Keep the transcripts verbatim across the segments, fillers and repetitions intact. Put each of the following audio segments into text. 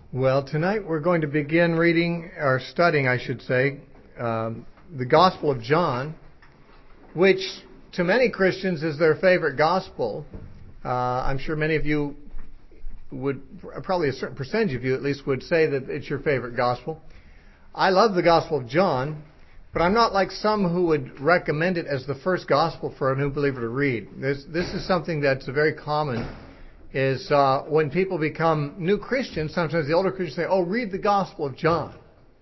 Well, tonight we're going to begin reading, or studying, I should say, um, the Gospel of John, which to many Christians is their favorite gospel. Uh, I'm sure many of you would, probably a certain percentage of you at least, would say that it's your favorite gospel. I love the Gospel of John, but I'm not like some who would recommend it as the first gospel for a new believer to read. This, this is something that's very common. Is uh, when people become new Christians, sometimes the older Christians say, oh, read the Gospel of John.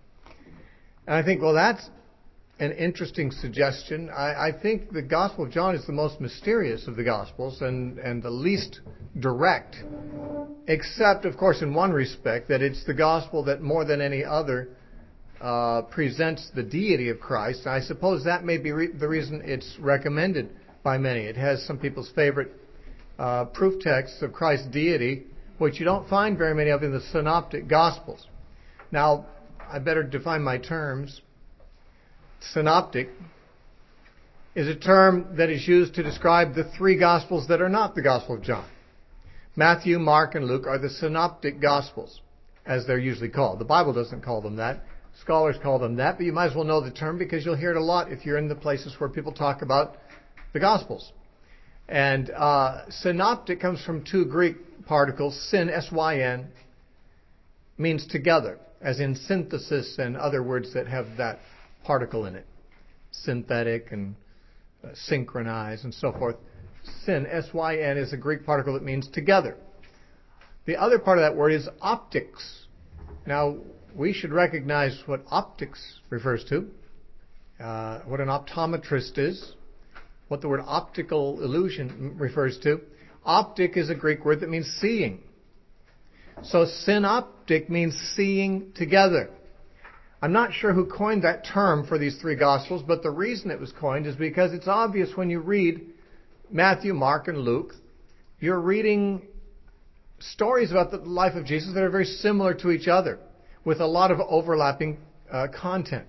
And I think, well, that's an interesting suggestion. I, I think the Gospel of John is the most mysterious of the Gospels and, and the least direct, except, of course, in one respect, that it's the Gospel that more than any other uh, presents the deity of Christ. And I suppose that may be re- the reason it's recommended by many. It has some people's favorite Uh, proof texts of Christ's deity, which you don't find very many of in the Synoptic Gospels. Now, I better define my terms. Synoptic is a term that is used to describe the three Gospels that are not the Gospel of John. Matthew, Mark, and Luke are the Synoptic Gospels, as they're usually called. The Bible doesn't call them that. Scholars call them that, but you might as well know the term because you'll hear it a lot if you're in the places where people talk about the Gospels. And uh, synoptic comes from two Greek particles. Syn, S Y N, means together, as in synthesis and other words that have that particle in it. Synthetic and uh, synchronize and so forth. Syn, S Y N, is a Greek particle that means together. The other part of that word is optics. Now, we should recognize what optics refers to, uh, what an optometrist is, what the word optical illusion refers to. Optic is a Greek word that means seeing. So synoptic means seeing together. I'm not sure who coined that term for these three Gospels, but the reason it was coined is because it's obvious when you read Matthew, Mark, and Luke, you're reading stories about the life of Jesus that are very similar to each other, with a lot of overlapping uh, content.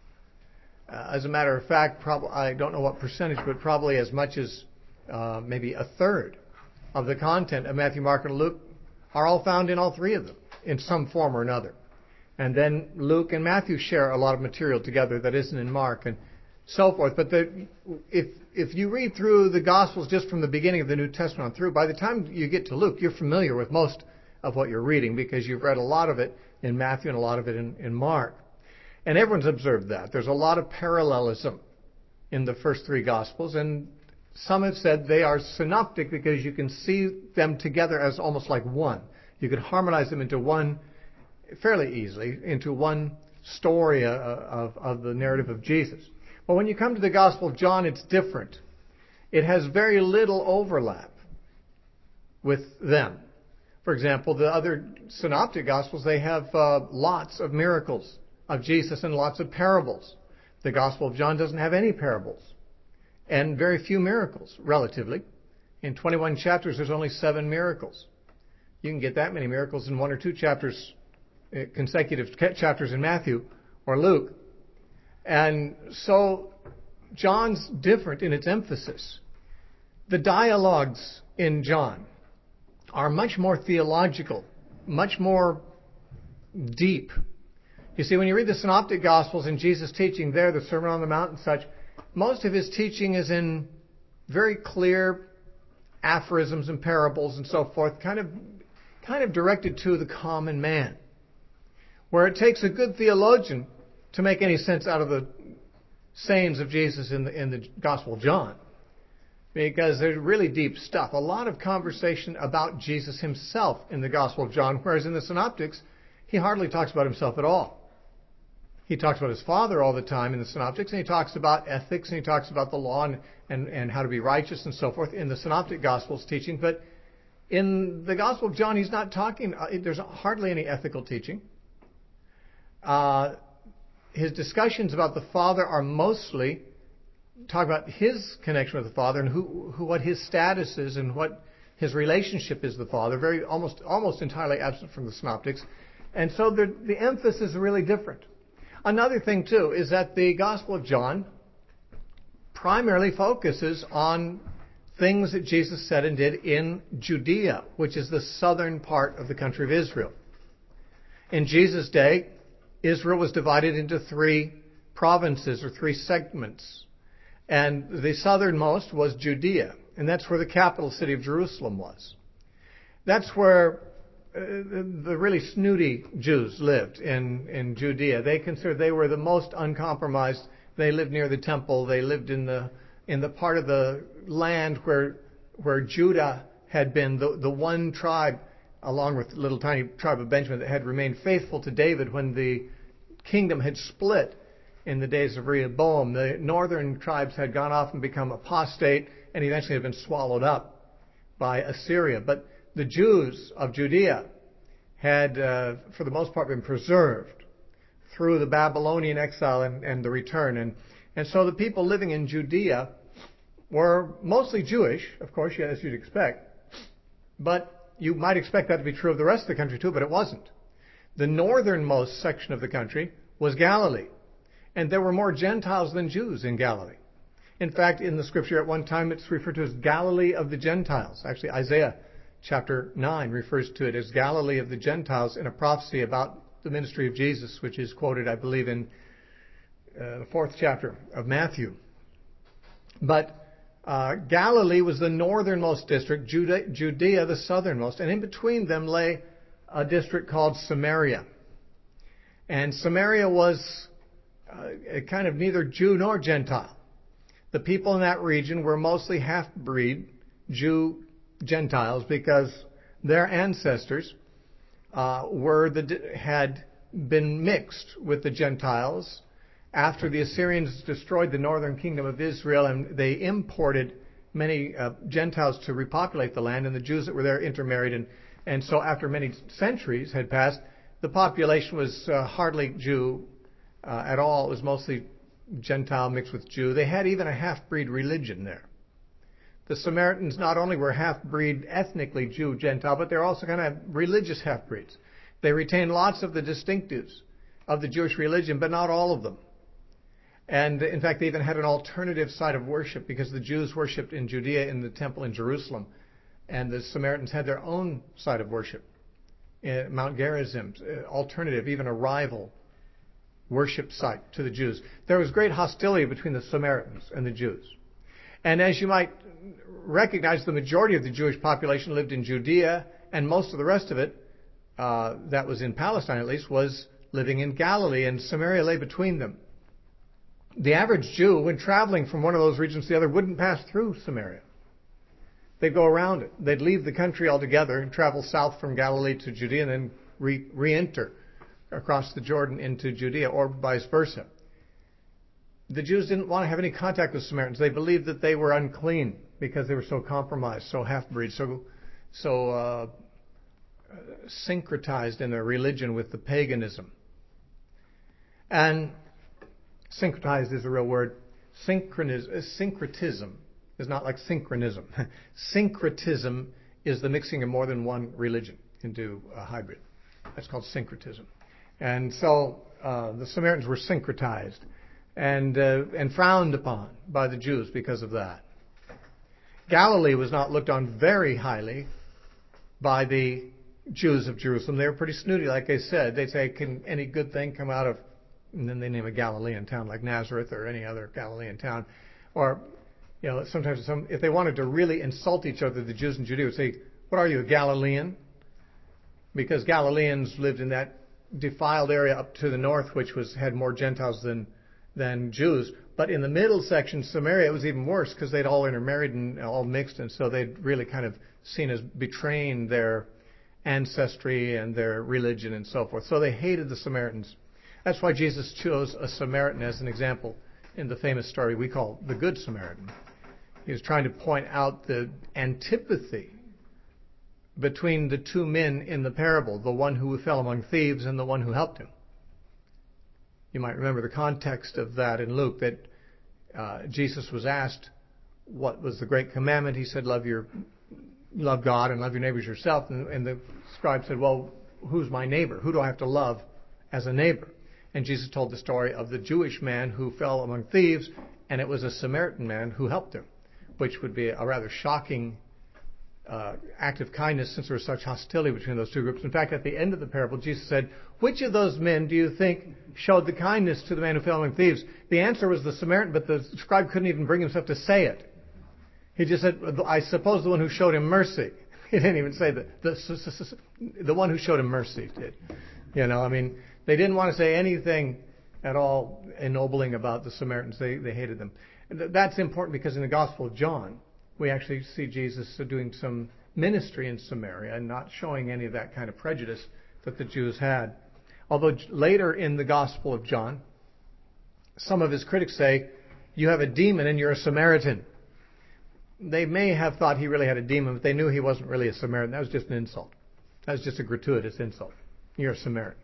Uh, as a matter of fact, prob- I don't know what percentage, but probably as much as uh, maybe a third of the content of Matthew, Mark, and Luke are all found in all three of them in some form or another. And then Luke and Matthew share a lot of material together that isn't in Mark and so forth. But the, if if you read through the Gospels just from the beginning of the New Testament on through, by the time you get to Luke, you're familiar with most of what you're reading because you've read a lot of it in Matthew and a lot of it in, in Mark. And everyone's observed that. There's a lot of parallelism in the first three Gospels, and some have said they are synoptic because you can see them together as almost like one. You could harmonize them into one fairly easily, into one story uh, of, of the narrative of Jesus. But when you come to the Gospel of John, it's different. It has very little overlap with them. For example, the other synoptic Gospels, they have uh, lots of miracles of Jesus and lots of parables. The Gospel of John doesn't have any parables and very few miracles, relatively. In twenty-one chapters, there's only seven miracles. You can get that many miracles in one or two chapters, consecutive chapters in Matthew or Luke. And so John's different in its emphasis. The dialogues in John are much more theological, much more deep. You see, when you read the Synoptic Gospels and Jesus' teaching there, the Sermon on the Mount and such, most of his teaching is in very clear aphorisms and parables and so forth, kind of, kind of directed to the common man, where it takes a good theologian to make any sense out of the sayings of Jesus in the, in the Gospel of John, because there's really deep stuff. A lot of conversation about Jesus himself in the Gospel of John, whereas in the Synoptics, he hardly talks about himself at all. He talks about his Father all the time in the Synoptics, and he talks about ethics, and he talks about the law and, and, and how to be righteous and so forth in the Synoptic Gospels teaching. But in the Gospel of John, he's not talking, uh, there's hardly any ethical teaching. Uh, his discussions about the Father are mostly talk about his connection with the Father and who, who what his status is and what his relationship is with the Father, very almost almost entirely absent from the Synoptics. And so the, the emphasis is really different. Another thing, too, is that the Gospel of John primarily focuses on things that Jesus said and did in Judea, which is the southern part of the country of Israel. In Jesus' day, Israel was divided into three provinces or three segments. And the southernmost was Judea, and that's where the capital city of Jerusalem was. That's where uh, the really snooty Jews lived in, in Judea. They considered they were the most uncompromised. They lived near the temple. They lived in the in the part of the land where where Judah had been the, the one tribe, along with the little tiny tribe of Benjamin, that had remained faithful to David when the kingdom had split in the days of Rehoboam. The northern tribes had gone off and become apostate and eventually had been swallowed up by Assyria. But the Jews of Judea had, uh, for the most part, been preserved through the Babylonian exile and, and the return. And, and so the people living in Judea were mostly Jewish, of course, as you'd expect. But you might expect that to be true of the rest of the country too, but it wasn't. The northernmost section of the country was Galilee. And there were more Gentiles than Jews in Galilee. In fact, in the scripture at one time it's referred to as Galilee of the Gentiles. Actually, Isaiah chapter nine refers to it as Galilee of the Gentiles in a prophecy about the ministry of Jesus, which is quoted, I believe, in uh, the fourth chapter of Matthew. But uh, Galilee was the northernmost district, Judea, Judea the southernmost, and in between them lay a district called Samaria. And Samaria was uh, kind of neither Jew nor Gentile. The people in that region were mostly half-breed Jew Gentiles because their ancestors uh, were the had been mixed with the Gentiles after the Assyrians destroyed the northern kingdom of Israel, and they imported many uh, Gentiles to repopulate the land, and the Jews that were there intermarried, and and so after many centuries had passed, the population was uh, hardly Jew uh, at all. It was mostly Gentile mixed with Jew. They had even a half-breed religion there. The Samaritans not only were half-breed ethnically Jew, Gentile, but they're also kind of religious half-breeds. They retained lots of the distinctives of the Jewish religion, but not all of them. And in fact, they even had an alternative site of worship because the Jews worshipped in Judea in the temple in Jerusalem, and the Samaritans had their own site of worship, Mount Gerizim, alternative, even a rival worship site to the Jews. There was great hostility between the Samaritans and the Jews. And as you might recognize, the majority of the Jewish population lived in Judea, and most of the rest of it, uh, that was in Palestine at least, was living in Galilee, and Samaria lay between them. The average Jew, when traveling from one of those regions to the other, wouldn't pass through Samaria. They'd go around it. They'd leave the country altogether and travel south from Galilee to Judea and then re- re-enter across the Jordan into Judea, or vice versa. The Jews didn't want to have any contact with Samaritans. They believed that they were unclean because they were so compromised, so half-breed, so so uh, syncretized in their religion with the paganism. And syncretized is a real word. Synchroniz- syncretism is not like synchronism. Syncretism is the mixing of more than one religion into a hybrid. That's called syncretism. And so uh, the Samaritans were syncretized and uh, and frowned upon by the Jews because of that. Galilee was not looked on very highly by the Jews of Jerusalem. They were pretty snooty, like I said. They'd say, can any good thing come out of, and then they name a Galilean town like Nazareth or any other Galilean town. Or, you know, sometimes some, if they wanted to really insult each other, the Jews in Judea would say, what are you, a Galilean? Because Galileans lived in that defiled area up to the north, which was had more Gentiles than than Jews. But in the middle section, Samaria, it was even worse because they'd all intermarried and all mixed, and so they'd really kind of seen as betraying their ancestry and their religion and so forth. So they hated the Samaritans. That's why Jesus chose a Samaritan as an example in the famous story we call the Good Samaritan. He was trying to point out the antipathy between the two men in the parable, the one who fell among thieves and the one who helped him. You might remember the context of that in Luke, that uh, Jesus was asked what was the great commandment. He said, love your, love God and love your neighbors yourself. And, and the scribe said, well, who's my neighbor? Who do I have to love as a neighbor? And Jesus told the story of the Jewish man who fell among thieves, and it was a Samaritan man who helped him, which would be a rather shocking uh, act of kindness since there was such hostility between those two groups. In fact, at the end of the parable, Jesus said, which of those men do you think showed the kindness to the man who fell among thieves? The answer was the Samaritan, but the scribe couldn't even bring himself to say it. He just said, I suppose the one who showed him mercy. He didn't even say that. The, the one who showed him mercy did. You know, I mean, they didn't want to say anything at all ennobling about the Samaritans. They, they hated them. That's important because in the Gospel of John, we actually see Jesus doing some ministry in Samaria and not showing any of that kind of prejudice that the Jews had. Although later in the Gospel of John, some of his critics say, you have a demon and you're a Samaritan. They may have thought he really had a demon, but they knew he wasn't really a Samaritan. That was just an insult. That was just a gratuitous insult. You're a Samaritan.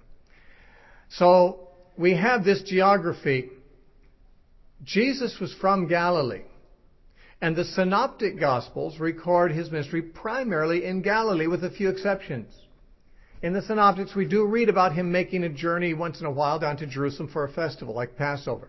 So we have this geography. Jesus was from Galilee. And the Synoptic Gospels record his ministry primarily in Galilee with a few exceptions. In the Synoptics, we do read about him making a journey once in a while down to Jerusalem for a festival like Passover.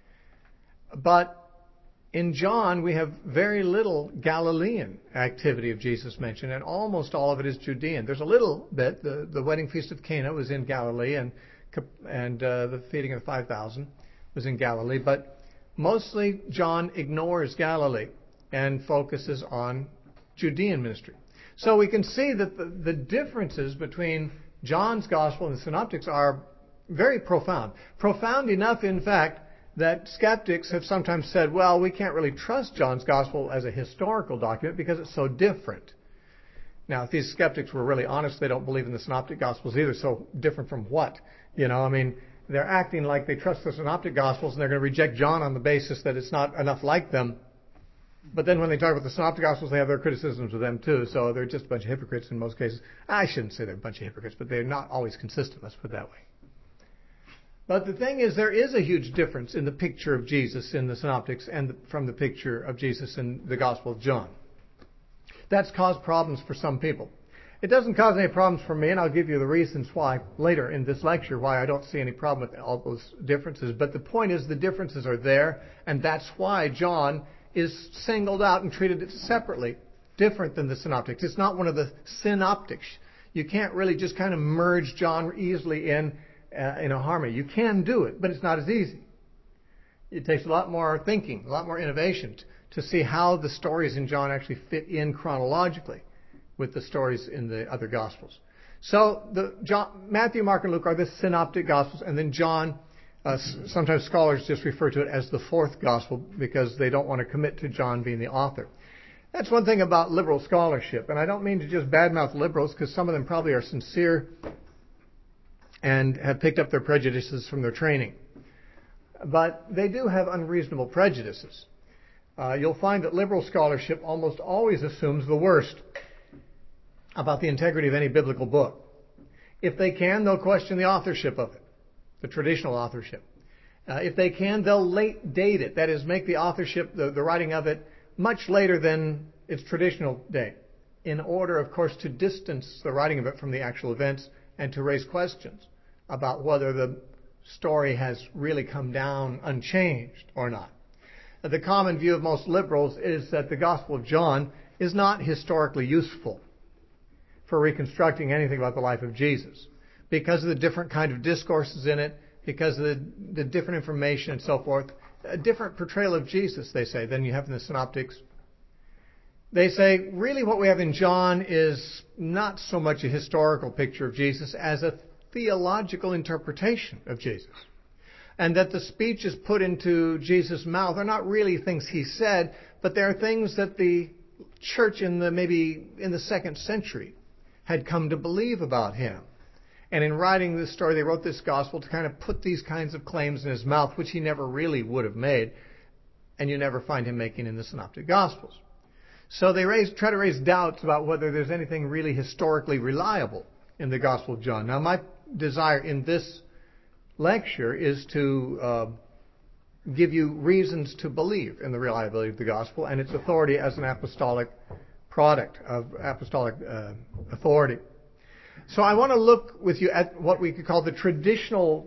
But in John, we have very little Galilean activity of Jesus mentioned, and almost all of it is Judean. There's a little bit. The, the wedding feast of Cana was in Galilee, and, and uh, the feeding of the five thousand was in Galilee. But mostly John ignores Galilee and focuses on Judean ministry. So we can see that the, the differences between John's gospel and the Synoptics are very profound. Profound enough, in fact, that skeptics have sometimes said, well, we can't really trust John's gospel as a historical document because it's so different. Now, if these skeptics were really honest, they don't believe in the Synoptic Gospels either. So different from what? You know, I mean, they're acting like they trust the Synoptic Gospels and they're going to reject John on the basis that it's not enough like them. But then when they talk about the Synoptic Gospels, they have their criticisms of them too. So they're just a bunch of hypocrites in most cases. I shouldn't say they're a bunch of hypocrites, but they're not always consistent. Let's put it that way. But the thing is, there is a huge difference in the picture of Jesus in the Synoptics and the, from the picture of Jesus in the Gospel of John. That's caused problems for some people. It doesn't cause any problems for me, and I'll give you the reasons why later in this lecture, why I don't see any problem with all those differences. But the point is, the differences are there, and that's why John is singled out and treated separately, different than the Synoptics. It's not one of the synoptics. You can't really just kind of merge John easily in Uh, in a harmony. You can do it, but it's not as easy. It takes a lot more thinking, a lot more innovation t- to see how the stories in John actually fit in chronologically with the stories in the other Gospels. So the John, Matthew, Mark, and Luke are the synoptic Gospels, and then John, uh, s- sometimes scholars just refer to it as the fourth Gospel because they don't want to commit to John being the author. That's one thing about liberal scholarship, and I don't mean to just badmouth liberals because some of them probably are sincere and have picked up their prejudices from their training. But they do have unreasonable prejudices. Uh, you'll find that liberal scholarship almost always assumes the worst about the integrity of any biblical book. If they can, they'll question the authorship of it, the traditional authorship. Uh, if they can, they'll late date it, that is, make the authorship, the, the writing of it, much later than its traditional date, in order, of course, to distance the writing of it from the actual events and to raise questions about whether the story has really come down unchanged or not. The common view of most liberals is that the Gospel of John is not historically useful for reconstructing anything about the life of Jesus because of the different kind of discourses in it, because of the, the different information and so forth. A different portrayal of Jesus, they say, than you have in the Synoptics. They say, really what we have in John is not so much a historical picture of Jesus as a theological interpretation of Jesus. And that the speeches put into Jesus' mouth are not really things he said, but they are things that the church in the maybe in the second century had come to believe about him. And in writing this story, they wrote this gospel to kind of put these kinds of claims in his mouth, which he never really would have made, and you never find him making in the Synoptic Gospels. So they raise, try to raise doubts about whether there's anything really historically reliable in the Gospel of John. Now, my desire in this lecture is to uh, give you reasons to believe in the reliability of the Gospel and its authority as an apostolic product of apostolic uh, authority. So I want to look with you at what we could call the traditional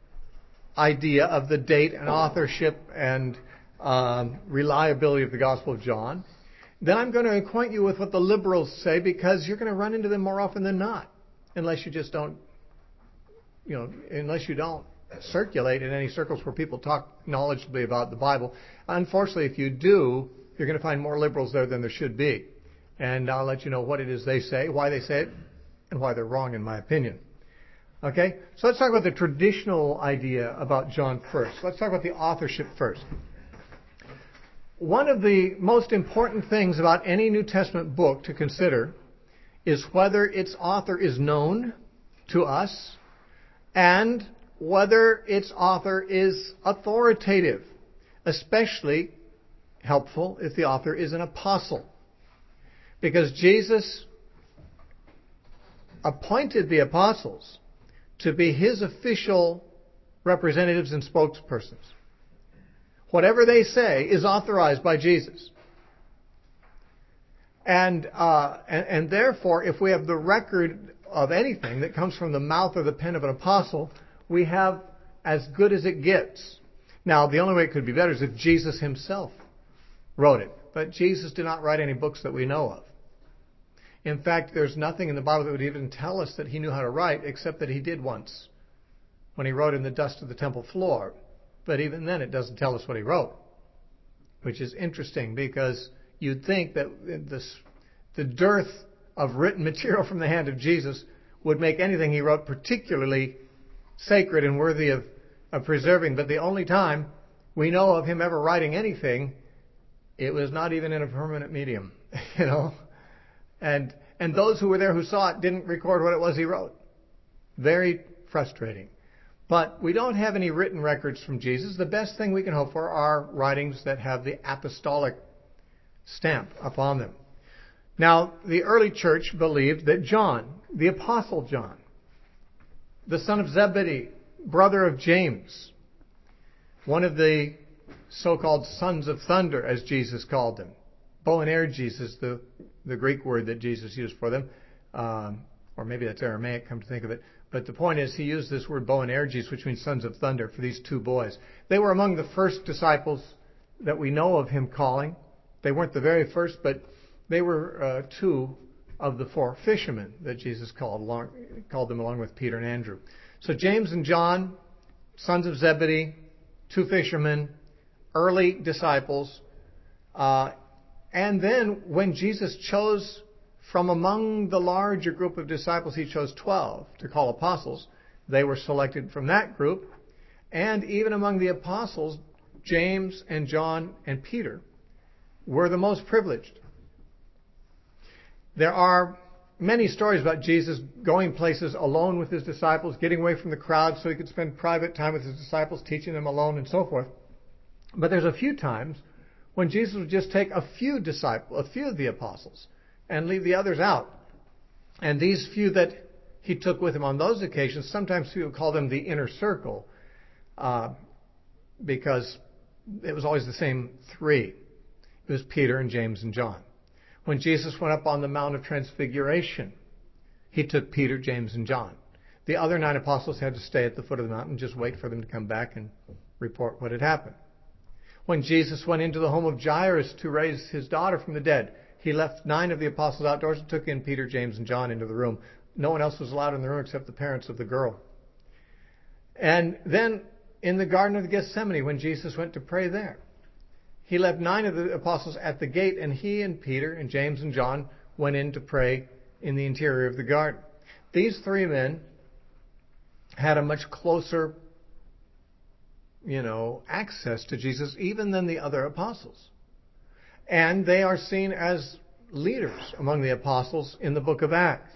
idea of the date and authorship and um, reliability of the Gospel of John. then I'm going to acquaint you with what the liberals say, because you're going to run into them more often than not, unless you just don't, you know, unless you don't circulate in any circles where people talk knowledgeably about the Bible. Unfortunately, if you do, you're going to find more liberals there than there should be. And I'll let you know what it is they say, why they say it, and why they're wrong, in my opinion. Okay? So let's talk about the traditional idea about John first. Let's talk about the authorship first. One of the most important things about any New Testament book to consider is whether its author is known to us and whether its author is authoritative, especially helpful if the author is an apostle. Because Jesus appointed the apostles to be his official representatives and spokespersons. Whatever they say is authorized by Jesus. And, uh, and, and therefore, if we have the record of anything that comes from the mouth or the pen of an apostle, we have as good as it gets. Now, the only way it could be better is if Jesus himself wrote it. But Jesus did not write any books that we know of. In fact, there's nothing in the Bible that would even tell us that he knew how to write, except that he did once, when he wrote in the dust of the temple floor. But even then, it doesn't tell us what he wrote, which is interesting, because you'd think that this, the dearth of written material from the hand of Jesus would make anything he wrote particularly sacred and worthy of, of preserving. But the only time we know of him ever writing anything, it was not even in a permanent medium, you know. And and those who were there who saw it didn't record what it was he wrote. Very frustrating. But we don't have any written records from Jesus. The best thing we can hope for are writings that have the apostolic stamp upon them. Now, the early church believed that John, the Apostle John, the son of Zebedee, brother of James, one of the so-called sons of thunder, as Jesus called them. Boanerges is the, the Greek word that Jesus used for them. Um, or maybe that's Aramaic, come to think of it. But the point is, he used this word Boanerges, which means sons of thunder, for these two boys. They were among the first disciples that we know of him calling. They weren't the very first, but they were uh, two of the four fishermen that Jesus called, along, called them along with Peter and Andrew. So James and John, sons of Zebedee, two fishermen, early disciples. Uh, and then when Jesus chose from among the larger group of disciples, he chose twelve to call apostles. They were selected from that group. And even among the apostles, James and John and Peter were the most privileged. There are many stories about Jesus going places alone with his disciples, getting away from the crowd so he could spend private time with his disciples, teaching them alone and so forth. But there's a few times when Jesus would just take a few disciples, a few of the apostles, and leave the others out. And these few that he took with him on those occasions, sometimes people call them the inner circle, uh, because it was always the same three. It was Peter and James and John. When Jesus went up on the Mount of Transfiguration, he took Peter, James, and John. The other nine apostles had to stay at the foot of the mountain and just wait for them to come back and report what had happened. When Jesus went into the home of Jairus to raise his daughter from the dead, he left nine of the apostles outdoors and took in Peter, James, and John into the room. No one else was allowed in the room except the parents of the girl. And then in the Garden of Gethsemane, when Jesus went to pray there, he left nine of the apostles at the gate, and he and Peter and James and John went in to pray in the interior of the garden. These three men had a much closer, you know, access to Jesus even than the other apostles. And they are seen as leaders among the apostles in the book of Acts.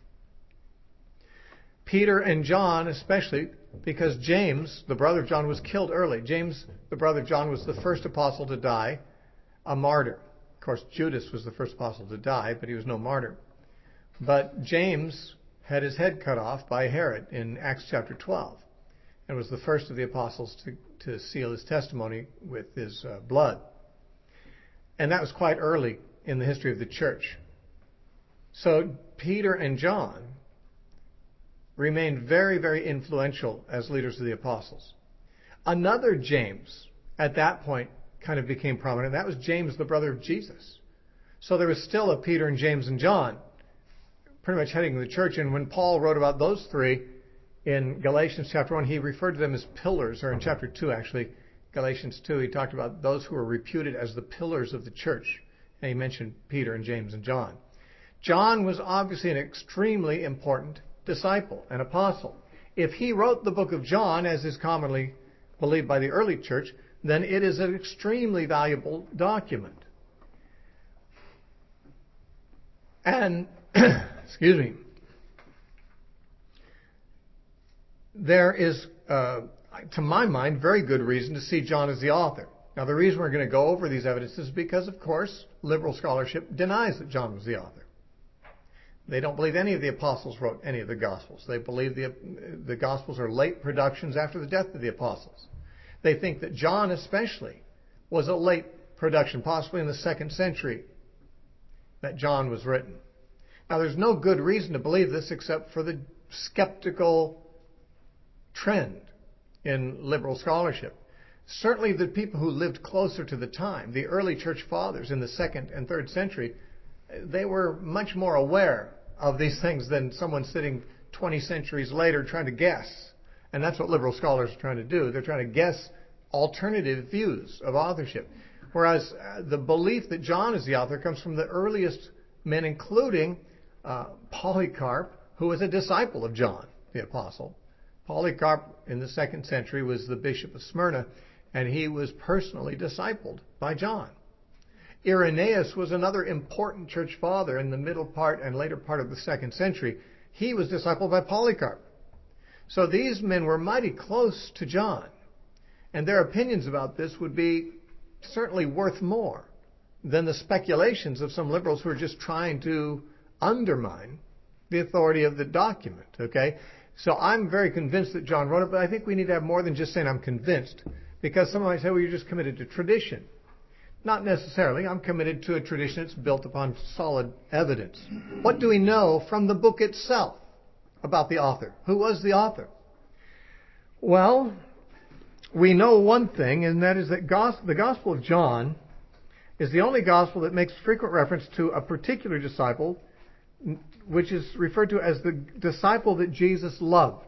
Peter and John especially, because James, the brother of John, was killed early. James, the brother of John, was the first apostle to die, a martyr. Of course, Judas was the first apostle to die, but he was no martyr. But James had his head cut off by Herod in Acts chapter twelve, and was the first of the apostles to, to seal his testimony with his uh, blood. And that was quite early in the history of the church. So Peter and John remained very, very influential as leaders of the apostles. Another James, at that point, kind of became prominent. That was James, the brother of Jesus. So there was still a Peter and James and John pretty much heading the church. And when Paul wrote about those three in Galatians chapter one, he referred to them as pillars, or in chapter two actually, Galatians two, he talked about those who were reputed as the pillars of the church. And he mentioned Peter and James and John. John was obviously an extremely important disciple, an apostle. If he wrote the book of John, as is commonly believed by the early church, then it is an extremely valuable document. And, excuse me, there is, uh, to my mind, very good reason to see John as the author. Now, the reason we're going to go over these evidences is because, of course, liberal scholarship denies that John was the author. They don't believe any of the apostles wrote any of the Gospels. They believe the, the Gospels are late productions after the death of the apostles. They think that John especially was a late production, possibly in the second century, that John was written. Now, there's no good reason to believe this except for the skeptical trend in liberal scholarship. Certainly the people who lived closer to the time, the early church fathers in the second and third century, they were much more aware of these things than someone sitting twenty centuries later trying to guess. And that's what liberal scholars are trying to do. They're trying to guess alternative views of authorship. Whereas uh, the belief that John is the author comes from the earliest men, including uh, Polycarp, who was a disciple of John, the apostle. Polycarp in the second century was the bishop of Smyrna, and he was personally discipled by John. Irenaeus was another important church father in the middle part and later part of the second century. He was discipled by Polycarp. So these men were mighty close to John, and their opinions about this would be certainly worth more than the speculations of some liberals who are just trying to undermine the authority of the document, okay? So I'm very convinced that John wrote it, but I think we need to have more than just saying I'm convinced, because someone might say, well, you're just committed to tradition. Not necessarily. I'm committed to a tradition that's built upon solid evidence. What do we know from the book itself about the author? Who was the author? Well, we know one thing, and that is that gos- the Gospel of John is the only gospel that makes frequent reference to a particular disciple, which is referred to as the disciple that Jesus loved.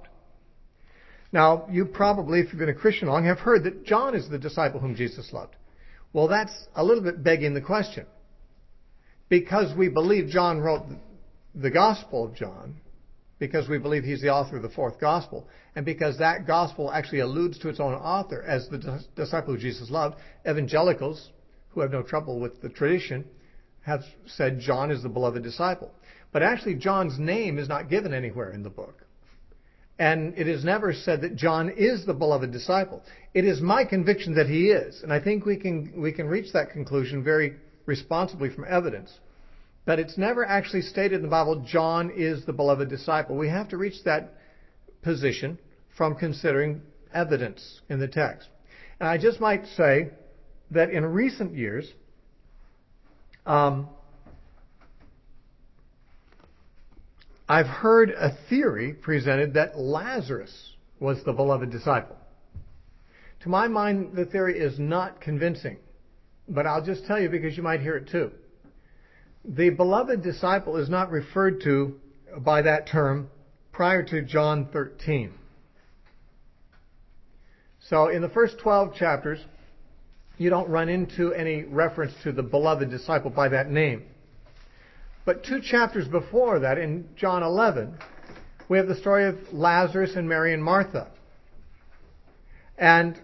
Now, you probably, if you've been a Christian long, have heard that John is the disciple whom Jesus loved. Well, that's a little bit begging the question. Because we believe John wrote the Gospel of John, because we believe he's the author of the fourth Gospel, and because that Gospel actually alludes to its own author as the disciple who Jesus loved, evangelicals, who have no trouble with the tradition, have said John is the beloved disciple. But actually, John's name is not given anywhere in the book. And it is never said that John is the beloved disciple. It is my conviction that he is. And I think we can we can reach that conclusion very responsibly from evidence. But it's never actually stated in the Bible, John is the beloved disciple. We have to reach that position from considering evidence in the text. And I just might say that in recent years, um, I've heard a theory presented that Lazarus was the beloved disciple. To my mind, the theory is not convincing, but I'll just tell you because you might hear it too. The beloved disciple is not referred to by that term prior to John thirteen. So in the first twelve chapters, you don't run into any reference to the beloved disciple by that name. But two chapters before that, in John eleven, we have the story of Lazarus and Mary and Martha. And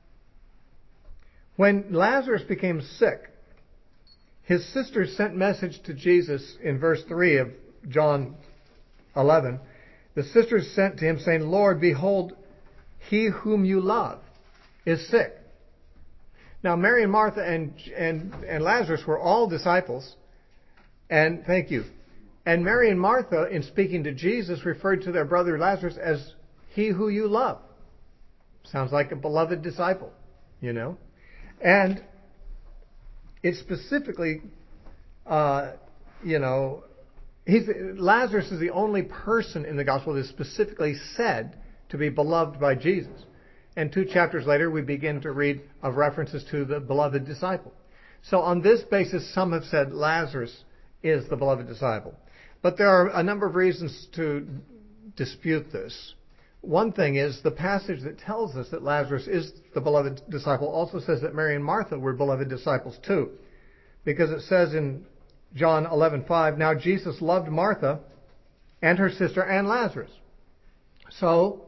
when Lazarus became sick, his sisters sent message to Jesus in verse three of John eleven. The sisters sent to him saying, Lord, behold, he whom you love is sick. Now, Mary and Martha and, and, and Lazarus were all disciples. And thank you. And Mary and Martha, in speaking to Jesus, referred to their brother Lazarus as he who you love. Sounds like a beloved disciple, you know. And it specifically, uh, you know, he's, Lazarus is the only person in the gospel that is specifically said to be beloved by Jesus. And two chapters later, we begin to read of references to the beloved disciple. So on this basis, some have said Lazarus is the beloved disciple. But there are a number of reasons to dispute this. One thing is the passage that tells us that Lazarus is the beloved disciple also says that Mary and Martha were beloved disciples too. Because it says in John eleven five, now Jesus loved Martha and her sister and Lazarus. So,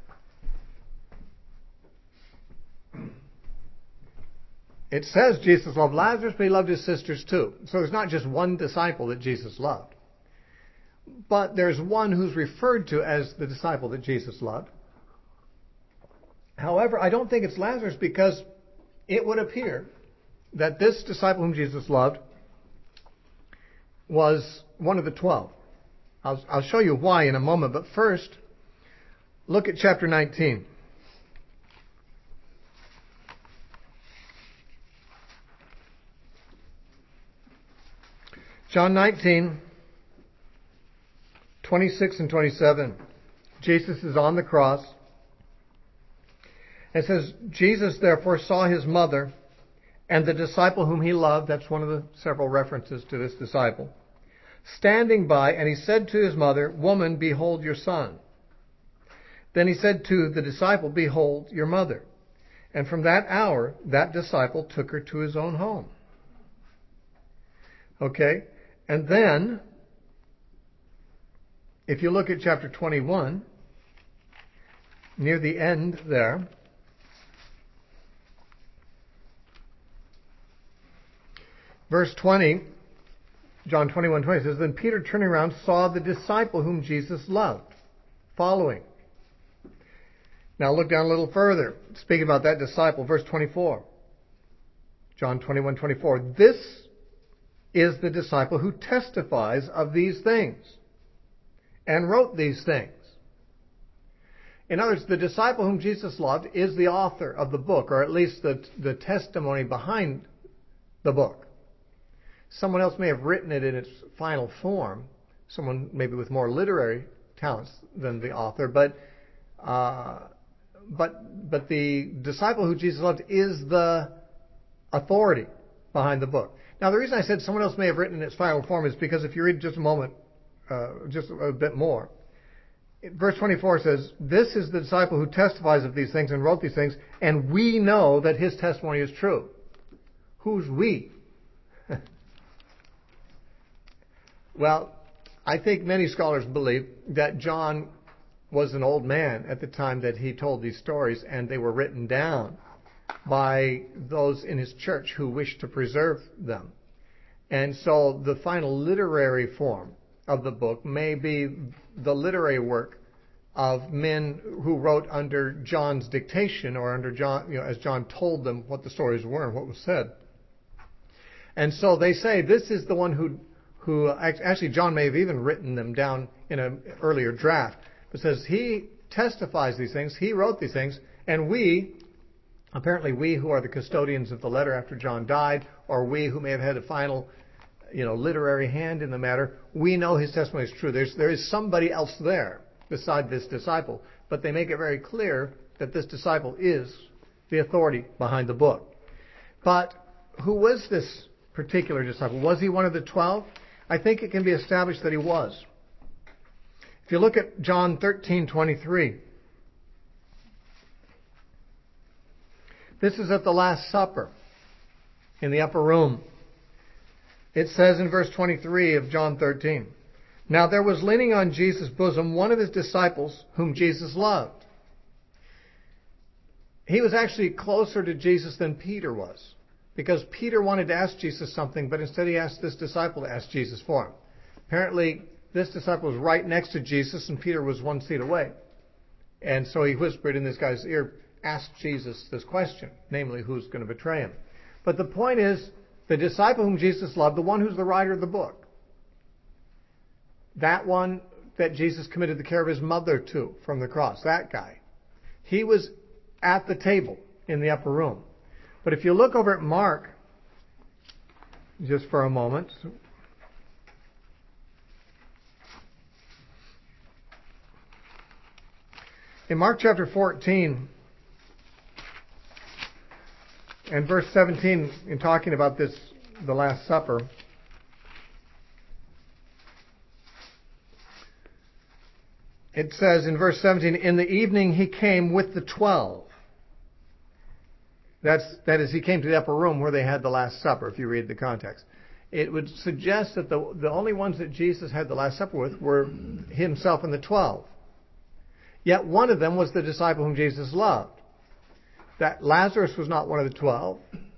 it says Jesus loved Lazarus, but he loved his sisters too. So there's not just one disciple that Jesus loved. But there's one who's referred to as the disciple that Jesus loved. However, I don't think it's Lazarus because it would appear that this disciple whom Jesus loved was one of the twelve. I'll, I'll show you why in a moment, but first, look at chapter nineteen. John nineteen, twenty-six and twenty-seven. Jesus is on the cross. It says, Jesus therefore saw his mother and the disciple whom he loved, that's one of the several references to this disciple, standing by, and he said to his mother, woman, behold your son. Then he said to the disciple, behold your mother. And from that hour, that disciple took her to his own home. Okay? And then, if you look at chapter twenty-one, near the end there, verse twenty, John twenty-one twenty says, then Peter turning around saw the disciple whom Jesus loved, following. Now look down a little further, speaking about that disciple, verse twenty-four. John twenty-one twenty-four. This is the disciple who testifies of these things and wrote these things. In other words, the disciple whom Jesus loved is the author of the book, or at least the, the testimony behind the book. Someone else may have written it in its final form, someone maybe with more literary talents than the author, but uh, but but the disciple who Jesus loved is the authority behind the book. Now, the reason I said someone else may have written in its final form is because if you read just a moment, uh, just a bit more, verse twenty-four says, this is the disciple who testifies of these things and wrote these things, and we know that his testimony is true. Who's we? Well, I think many scholars believe that John was an old man at the time that he told these stories, and they were written down by those in his church who wished to preserve them. And so the final literary form of the book may be the literary work of men who wrote under John's dictation, or under John, you know, as John told them what the stories were and what was said. And so they say this is the one who who actually John may have even written them down in an earlier draft, but says he testifies these things, he wrote these things, and we, apparently we who are the custodians of the letter after John died, or we who may have had a final, you know, literary hand in the matter, we know his testimony is true. There's, there is somebody else there beside this disciple, but they make it very clear that this disciple is the authority behind the book. But who was this particular disciple? Was he one of the twelve? I think it can be established that he was. If you look at John thirteen twenty-three, this is at the Last Supper in the upper room. It says in verse twenty-three of John thirteen, now there was leaning on Jesus' bosom one of his disciples whom Jesus loved. He was actually closer to Jesus than Peter was, because Peter wanted to ask Jesus something, but instead he asked this disciple to ask Jesus for him. Apparently, this disciple was right next to Jesus, and Peter was one seat away. And so he whispered in this guy's ear, ask Jesus this question, namely, who's going to betray him? But the point is, the disciple whom Jesus loved, the one who's the writer of the book, that one that Jesus committed the care of his mother to from the cross, that guy, he was at the table in the upper room. But if you look over at Mark, just for a moment, in Mark chapter fourteen And verse seventeen, in talking about this, the Last Supper, it says in verse seventeen, in the evening he came with the twelve. That's, that is, he came to the upper room where they had the Last Supper, if you read the context. It would suggest that the, the only ones that Jesus had the Last Supper with were himself and the twelve. Yet one of them was the disciple whom Jesus loved. That Lazarus was not one of the twelve.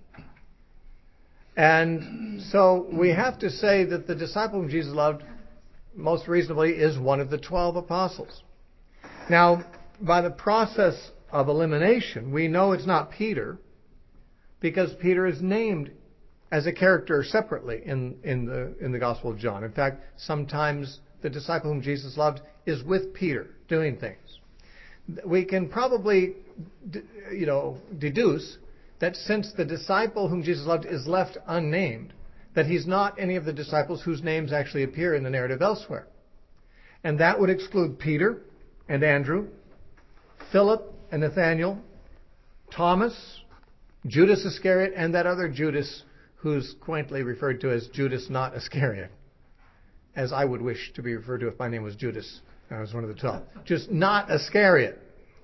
And so we have to say that the disciple whom Jesus loved most reasonably is one of the twelve apostles. Now, by the process of elimination, we know it's not Peter, because Peter is named as a character separately in, in the in the Gospel of John. In fact, sometimes the disciple whom Jesus loved is with Peter doing things. We can probably, you know, deduce that since the disciple whom Jesus loved is left unnamed, that he's not any of the disciples whose names actually appear in the narrative elsewhere. And that would exclude Peter and Andrew, Philip and Nathaniel, Thomas, Judas Iscariot, and that other Judas who's quaintly referred to as Judas not Iscariot, as I would wish to be referred to if my name was Judas. I was one of the twelve. Just not Iscariot.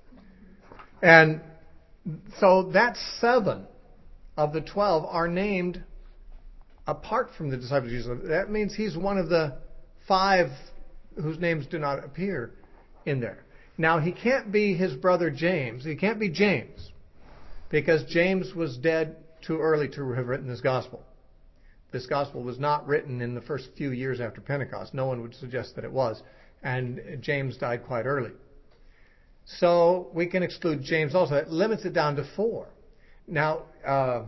And so that's seven of the twelve are named apart from the disciples of Jesus. That means he's one of the five whose names do not appear in there. Now, he can't be his brother James. He can't be James, because James was dead too early to have written this gospel. This gospel was not written in the first few years after Pentecost. No one would suggest that it was. And James died quite early. So we can exclude James also. That limits it down to four. Now, uh,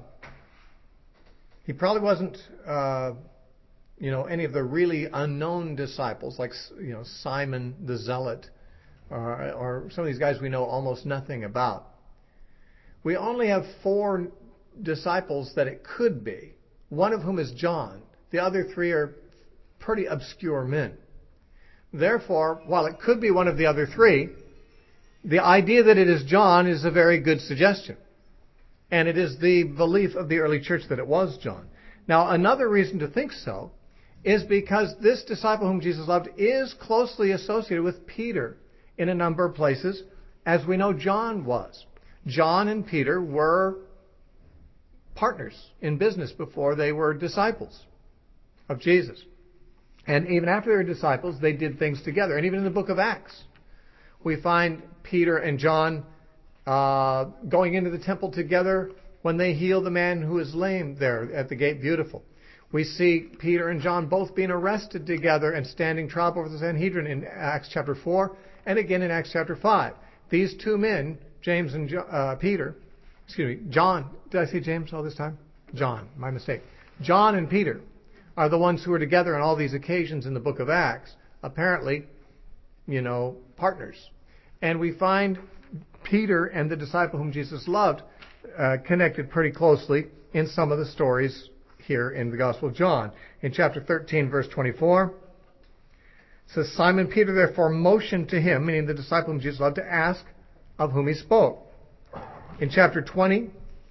he probably wasn't, uh, you know, any of the really unknown disciples, like, you know, Simon the Zealot, or, or some of these guys we know almost nothing about. We only have four disciples that it could be, one of whom is John. The other three are pretty obscure men. Therefore, while it could be one of the other three, the idea that it is John is a very good suggestion. And it is the belief of the early church that it was John. Now, another reason to think so is because this disciple whom Jesus loved is closely associated with Peter in a number of places, as we know John was. John and Peter were partners in business before they were disciples of Jesus. And even after they were disciples, they did things together. And even in the book of Acts, we find Peter and John uh, going into the temple together when they heal the man who is lame there at the gate Beautiful. We see Peter and John both being arrested together and standing trial before the Sanhedrin in Acts chapter four and again in Acts chapter five. These two men, James and jo- uh, Peter, excuse me, John, did I say James all this time? John, my mistake. John and Peter are the ones who are together on all these occasions in the book of Acts, apparently, you know, partners. And we find Peter and the disciple whom Jesus loved uh, connected pretty closely in some of the stories here in the Gospel of John. In chapter thirteen, verse twenty-four, it says, Simon Peter therefore motioned to him, meaning the disciple whom Jesus loved, to ask of whom he spoke. In chapter twenty,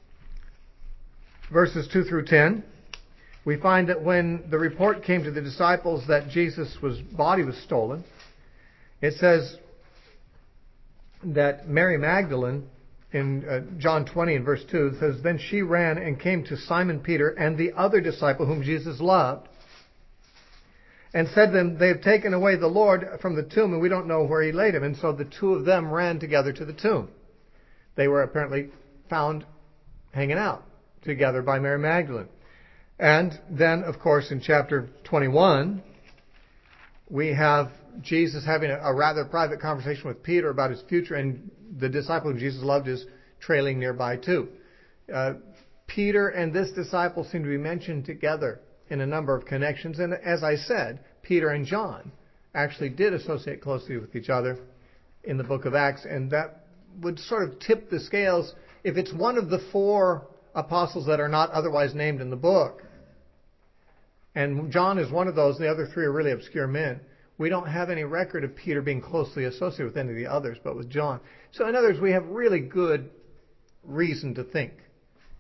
verses two through ten, we find that when the report came to the disciples that Jesus' was, body was stolen, it says that Mary Magdalene, in uh, John twenty and verse two, says, Then she ran and came to Simon Peter and the other disciple whom Jesus loved, and said to them, They have taken away the Lord from the tomb, and we don't know where he laid him. And so the two of them ran together to the tomb. They were apparently found hanging out together by Mary Magdalene. And then, of course, in chapter twenty-one, we have Jesus having a, a rather private conversation with Peter about his future, and the disciple whom Jesus loved is trailing nearby too. Uh, Peter and this disciple seem to be mentioned together in a number of connections. And as I said, Peter and John actually did associate closely with each other in the book of Acts, and that would sort of tip the scales. If it's one of the four apostles that are not otherwise named in the book, and John is one of those, and the other three are really obscure men, we don't have any record of Peter being closely associated with any of the others, but with John. So in other words, we have really good reason to think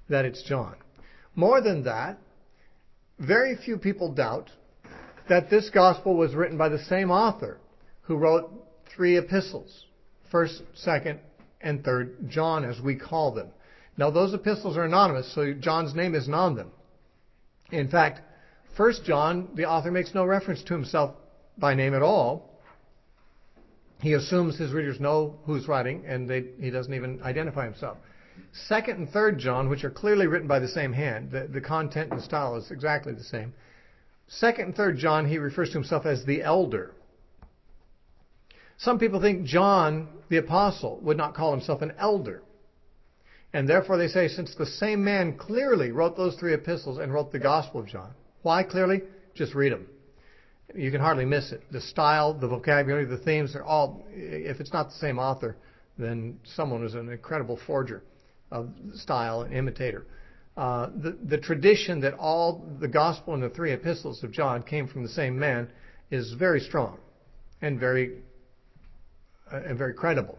that it's John. More than that, very few people doubt that this gospel was written by the same author who wrote three epistles, first, second, and third John, as we call them. Now, those epistles are anonymous, so John's name isn't on them. In fact, First John, the author makes no reference to himself by name at all. He assumes his readers know who's writing, and they, he doesn't even identify himself. Second and Third John, which are clearly written by the same hand, the, the content and style is exactly the same. Second and Third John, he refers to himself as the elder. Some people think John, the apostle, would not call himself an elder. And therefore they say, since the same man clearly wrote those three epistles and wrote the Gospel of John. Why clearly? Just read them. You can hardly miss it. The style, the vocabulary, the themes, they're all, if it's not the same author, then someone was an incredible forger of style and imitator. Uh, the, the tradition that all the Gospel and the three epistles of John came from the same man is very strong and very, uh, and very credible.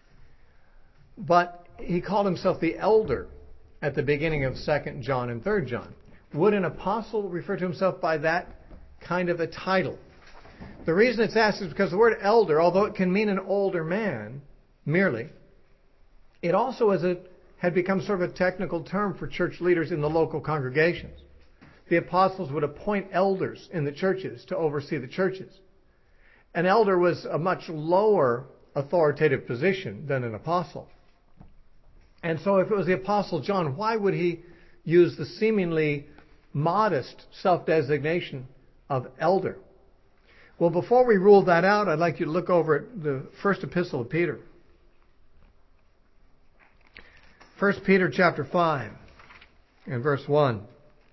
But he called himself the elder at the beginning of Second John and Third John. Would an apostle refer to himself by that kind of a title? The reason it's asked is because the word elder, although it can mean an older man merely, it also is a, had become sort of a technical term for church leaders in the local congregations. The apostles would appoint elders in the churches to oversee the churches. An elder was a much lower authoritative position than an apostle. And so if it was the Apostle John, why would he use the seemingly modest self-designation of elder? Well, before we rule that out, I'd like you to look over at the first epistle of Peter. First Peter chapter five and verse one.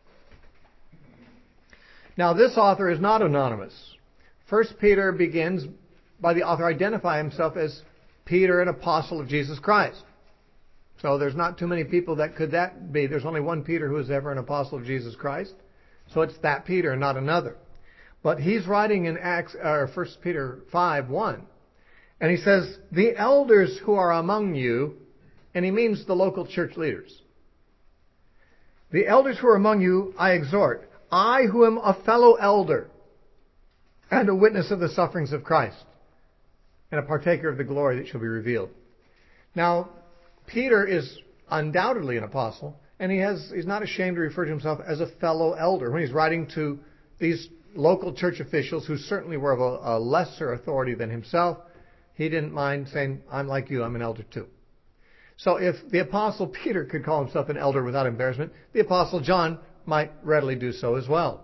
Now this author is not anonymous. First Peter begins by the author identifying himself as Peter, an apostle of Jesus Christ. So there's not too many people that could that be. There's only one Peter who was ever an apostle of Jesus Christ. So it's that Peter and not another. But he's writing in Acts, or First Peter five one. And he says, the elders who are among you, and he means the local church leaders. The elders who are among you, I exhort, I who am a fellow elder and a witness of the sufferings of Christ and a partaker of the glory that shall be revealed. Now, Peter is undoubtedly an apostle, and he has, he's not ashamed to refer to himself as a fellow elder. When he's writing to these local church officials who certainly were of a, a lesser authority than himself, he didn't mind saying, I'm like you, I'm an elder too. So if the apostle Peter could call himself an elder without embarrassment, the apostle John might readily do so as well.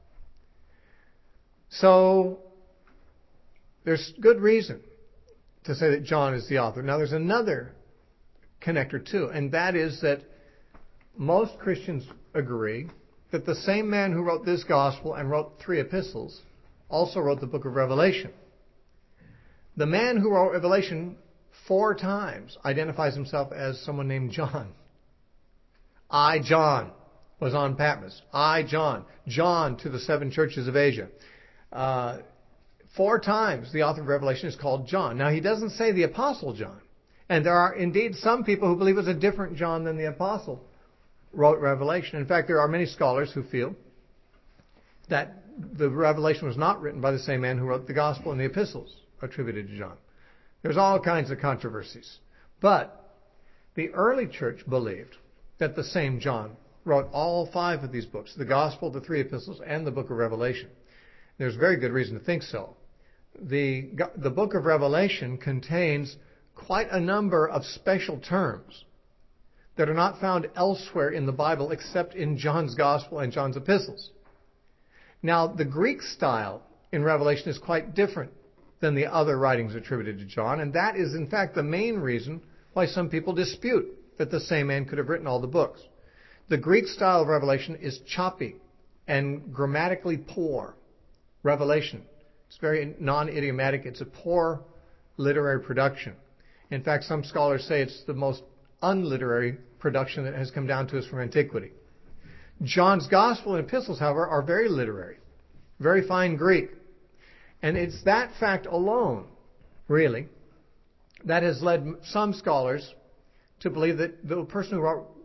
So there's good reason to say that John is the author. Now there's another connector too, and that is that most Christians agree that the same man who wrote this gospel and wrote three epistles also wrote the book of Revelation. The man who wrote Revelation four times identifies himself as someone named John. I, John, was on Patmos. I, John. John to the seven churches of Asia. Uh, four times the author of Revelation is called John. Now he doesn't say the apostle John. And there are indeed some people who believe it was a different John than the apostle wrote Revelation. In fact, there are many scholars who feel that the Revelation was not written by the same man who wrote the gospel and the epistles attributed to John. There's all kinds of controversies. But the early church believed that the same John wrote all five of these books, the gospel, the three epistles, and the book of Revelation. There's very good reason to think so. The, the book of Revelation contains quite a number of special terms that are not found elsewhere in the Bible except in John's Gospel and John's epistles. Now, the Greek style in Revelation is quite different than the other writings attributed to John, and that is in fact the main reason why some people dispute that the same man could have written all the books. The Greek style of Revelation is choppy and grammatically poor. Revelation. It's very non-idiomatic. It's a poor literary production. In fact, some scholars say it's the most unliterary production that has come down to us from antiquity. John's Gospel and epistles, however, are very literary, very fine Greek. And it's that fact alone, really, that has led some scholars to believe that the person who wrote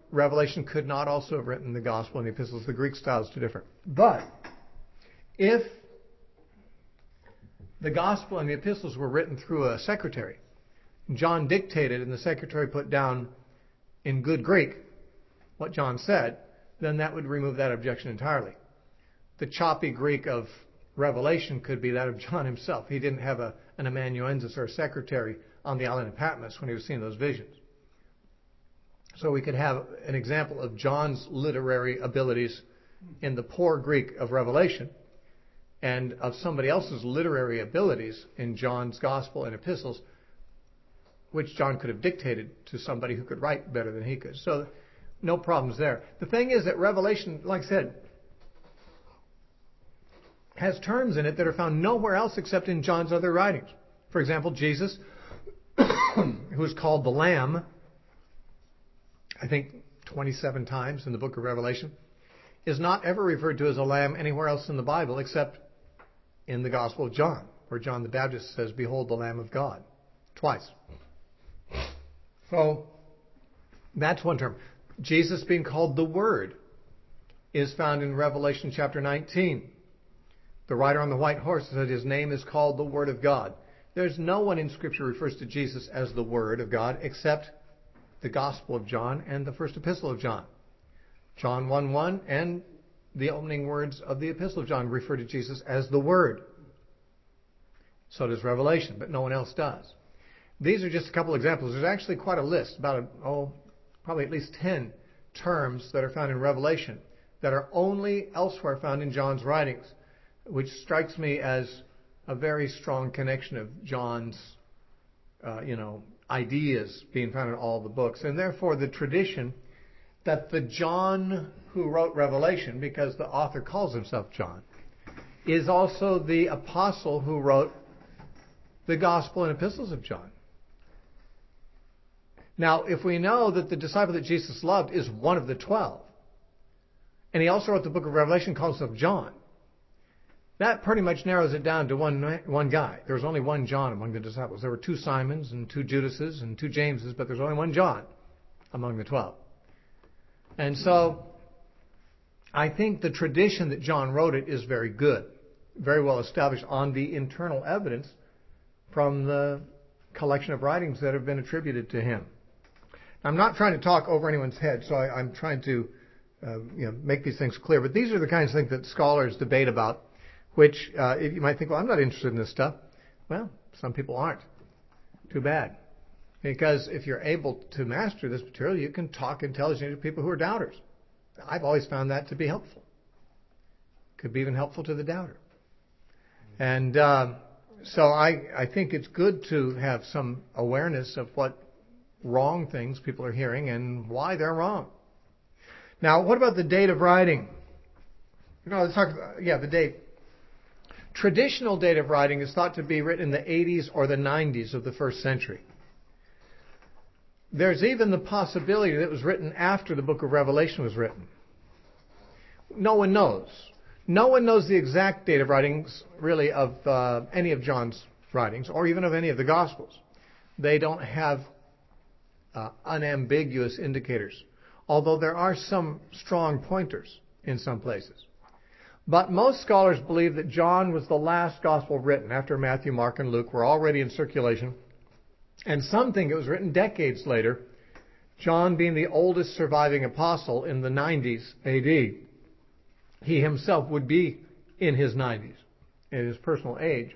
Revelation could not also have written the Gospel and the Epistles. The Greek style is too different. But if the Gospel and the Epistles were written through a secretary, John dictated and the secretary put down in good Greek what John said, then that would remove that objection entirely. The choppy Greek of Revelation could be that of John himself. He didn't have a, an amanuensis or a secretary on the island of Patmos when he was seeing those visions. So we could have an example of John's literary abilities in the poor Greek of Revelation and of somebody else's literary abilities in John's Gospel and Epistles, which John could have dictated to somebody who could write better than he could. So no problems there. The thing is that Revelation, like I said, has terms in it that are found nowhere else except in John's other writings. For example, Jesus, who is called the Lamb, I think twenty-seven times in the book of Revelation, is not ever referred to as a lamb anywhere else in the Bible except in the Gospel of John, where John the Baptist says, "Behold the Lamb of God," twice. So that's one term. Jesus being called the Word is found in Revelation chapter nineteen. The rider on the white horse said his name is called the Word of God. There's no one in Scripture refers to Jesus as the Word of God except the Gospel of John and the first epistle of John. John one one and the opening words of the epistle of John refer to Jesus as the Word. So does Revelation, but no one else does. These are just a couple examples. There's actually quite a list, about, a, oh, probably at least ten terms that are found in Revelation that are only elsewhere found in John's writings, which strikes me as a very strong connection of John's, uh, you know, ideas being found in all the books. And therefore the tradition that the John who wrote Revelation, because the author calls himself John, is also the apostle who wrote the Gospel and Epistles of John. Now, if we know that the disciple that Jesus loved is one of the twelve, and he also wrote the book of Revelation, calls himself John, that pretty much narrows it down to one one guy. There was only one John among the disciples. There were two Simons and two Judases and two Jameses, but there's only one John among the twelve. And so I think the tradition that John wrote it is very good, very well established on the internal evidence from the collection of writings that have been attributed to him. I'm not trying to talk over anyone's head, so I, I'm trying to uh, you know, make these things clear. But these are the kinds of things that scholars debate about, which uh, you might think, well, I'm not interested in this stuff. Well, some people aren't. Too bad. Because if you're able to master this material, you can talk intelligently to people who are doubters. I've always found that to be helpful. Could be even helpful to the doubter. And uh, so I, I think it's good to have some awareness of what wrong things people are hearing and why they're wrong. Now, what about the date of writing? No, let's talk about, yeah, the date. Traditional date of writing is thought to be written in the eighties or the nineties of the first century. There's even the possibility that it was written after the book of Revelation was written. No one knows. No one knows the exact date of writings, really, of uh, any of John's writings, or even of any of the Gospels. They don't have uh, unambiguous indicators, although there are some strong pointers in some places. But most scholars believe that John was the last Gospel written after Matthew, Mark, and Luke were already in circulation. And some think it was written decades later, John being the oldest surviving apostle in the nineties A D. He himself would be in his nineties, in his personal age.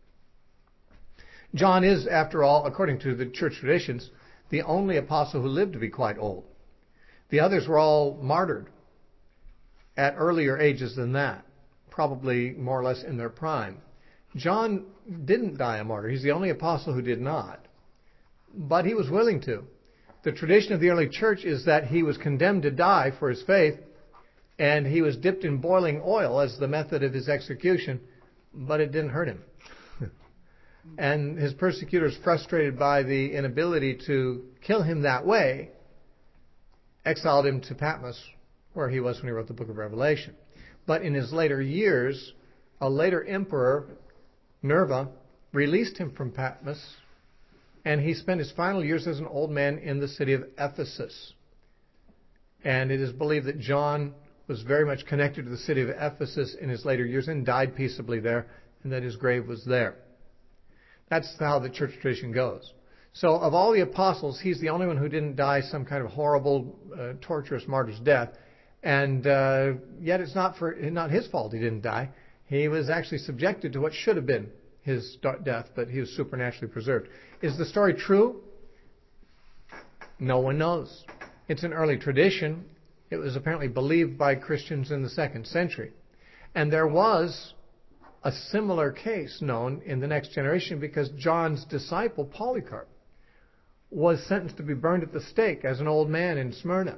John is, after all, according to the church traditions, the only apostle who lived to be quite old. The others were all martyred at earlier ages than that, probably more or less in their prime. John didn't die a martyr. He's the only apostle who did not. But he was willing to. The tradition of the early church is that he was condemned to die for his faith, and he was dipped in boiling oil as the method of his execution, but it didn't hurt him. And his persecutors, frustrated by the inability to kill him that way, exiled him to Patmos, where he was when he wrote the book of Revelation. But in his later years, a later emperor, Nerva, released him from Patmos, and he spent his final years as an old man in the city of Ephesus. And it is believed that John was very much connected to the city of Ephesus in his later years and died peaceably there, and that his grave was there. That's how the church tradition goes. So of all the apostles, he's the only one who didn't die some kind of horrible, uh, torturous martyr's death. And uh, yet it's not for not his fault he didn't die. He was actually subjected to what should have been his death, but he was supernaturally preserved. Is the story true? No one knows. It's an early tradition. It was apparently believed by Christians in the second century. And there was a similar case known in the next generation because John's disciple, Polycarp, was sentenced to be burned at the stake as an old man in Smyrna.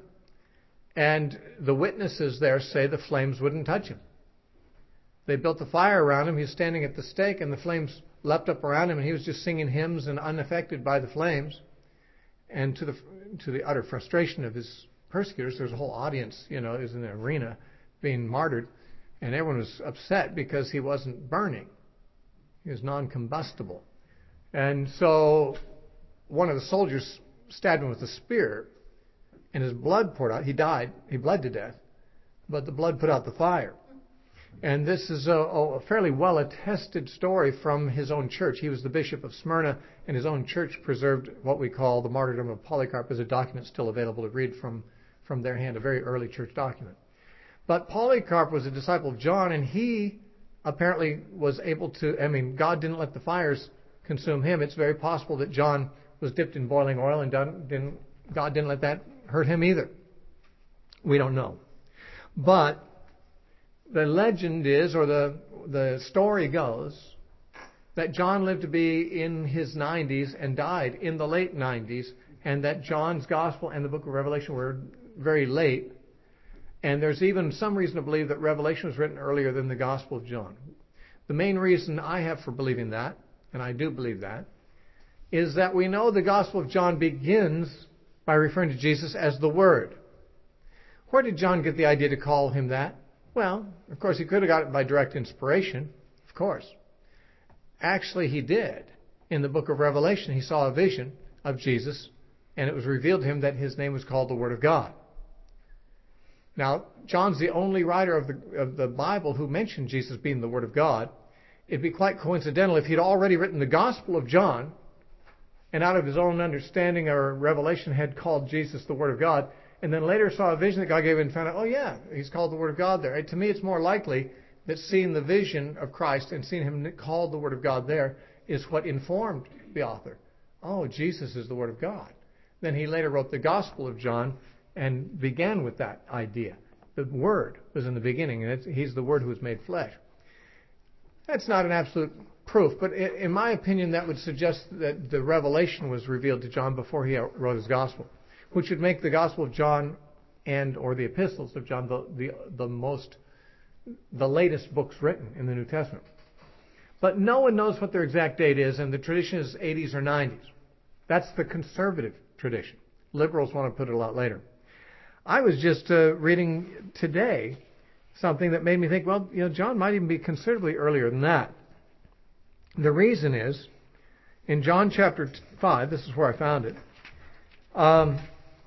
And the witnesses there say the flames wouldn't touch him. They built a fire around him. He was standing at the stake, and the flames leapt up around him, and he was just singing hymns and unaffected by the flames. And to the to the utter frustration of his persecutors, there's a whole audience, you know, is in the arena being martyred, and everyone was upset because he wasn't burning. He was non-combustible. And so one of the soldiers stabbed him with a spear, and his blood poured out. He died. He bled to death, but the blood put out the fire. And this is a, a fairly well-attested story from his own church. He was the bishop of Smyrna, and his own church preserved what we call the martyrdom of Polycarp as a document still available to read from, from their hand, a very early church document. But Polycarp was a disciple of John, and he apparently was able to, I mean, God didn't let the fires consume him. It's very possible that John was dipped in boiling oil, and didn't, God didn't let that hurt him either. We don't know. But the legend is, or the the story goes, that John lived to be in his nineties and died in the late nineties, and that John's Gospel and the book of Revelation were very late. And there's even some reason to believe that Revelation was written earlier than the Gospel of John. The main reason I have for believing that, and I do believe that, is that we know the Gospel of John begins by referring to Jesus as the Word. Where did John get the idea to call him that? Well, of course, he could have got it by direct inspiration, of course. Actually, he did. In the book of Revelation, he saw a vision of Jesus, and it was revealed to him that his name was called the Word of God. Now, John's the only writer of the, of the Bible who mentioned Jesus being the Word of God. It'd be quite coincidental if he'd already written the Gospel of John, and out of his own understanding or revelation had called Jesus the Word of God, and then later saw a vision that God gave him and found out, oh yeah, he's called the Word of God there. To me, it's more likely that seeing the vision of Christ and seeing him called the Word of God there is what informed the author. Oh, Jesus is the Word of God. Then he later wrote the Gospel of John and began with that idea. The Word was in the beginning, and it's, he's the Word who was made flesh. That's not an absolute proof, but in my opinion, that would suggest that the revelation was revealed to John before he wrote his Gospel, which would make the Gospel of John and or the epistles of John the, the the most the latest books written in the New Testament. But no one knows what their exact date is, and the tradition is eighties or nineties. That's the conservative tradition. Liberals want to put it a lot later. I was just uh, reading today something that made me think, well, you know, John might even be considerably earlier than that. The reason is, in John chapter five, this is where I found it. Um,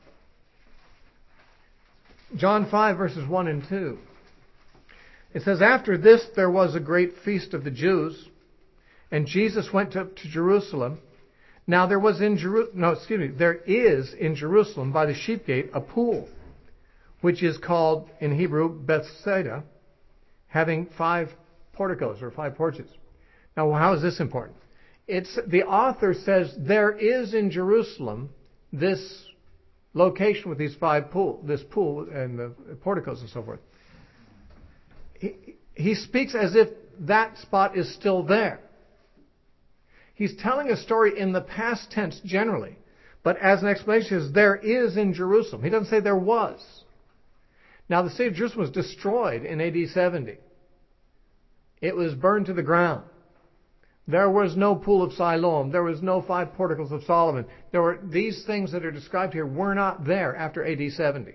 John five, verses one and two. It says, after this there was a great feast of the Jews, and Jesus went up to Jerusalem. Now there was in Jeru- no, excuse me, there is in Jerusalem by the sheep gate a pool, which is called in Hebrew Bethsaida, having five porticos or five porches. Now, how is this important? It's the author says there is in Jerusalem this location with these five pool, this pool and the porticos and so forth. He, he speaks as if that spot is still there. He's telling a story in the past tense generally, but as an explanation, says there is in Jerusalem. He doesn't say there was. Now, the city of Jerusalem was destroyed in A D seventy. It was burned to the ground. There was no pool of Siloam. There was no five porticos of Solomon. There were these things that are described here were not there after A D seventy.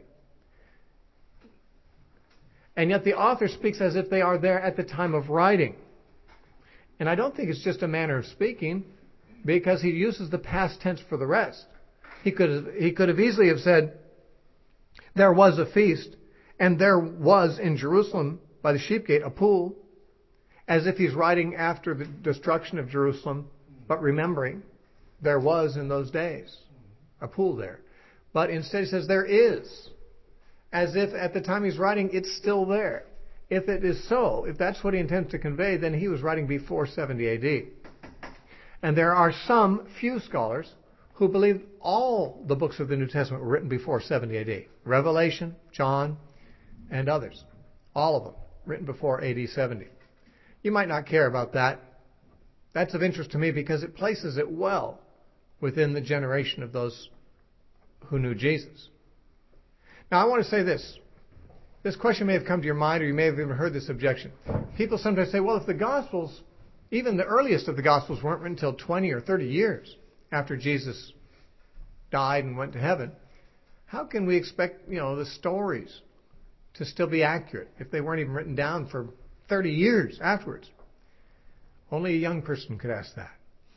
And yet the author speaks as if they are there at the time of writing. And I don't think it's just a manner of speaking, because he uses the past tense for the rest. He could have, he could have easily have said, There was a feast, and there was in Jerusalem by the sheep gate a pool, as if he's writing after the destruction of Jerusalem, but remembering there was in those days a pool there. But instead he says there is, as if at the time he's writing it's still there. If it is so, if that's what he intends to convey, then he was writing before seventy A D. And there are some few scholars who believe all the books of the New Testament were written before seventy A D. Revelation, John, and others. All of them written before A D seventy. You might not care about that. That's of interest to me because it places it well within the generation of those who knew Jesus. Now I want to say this. This question may have come to your mind, or you may have even heard this objection. People sometimes say, well, if the Gospels, even the earliest of the Gospels, weren't written until twenty or thirty years after Jesus died and went to heaven, how can we expect, you know, the stories to still be accurate if they weren't even written down for thirty years afterwards? Only a young person could ask that.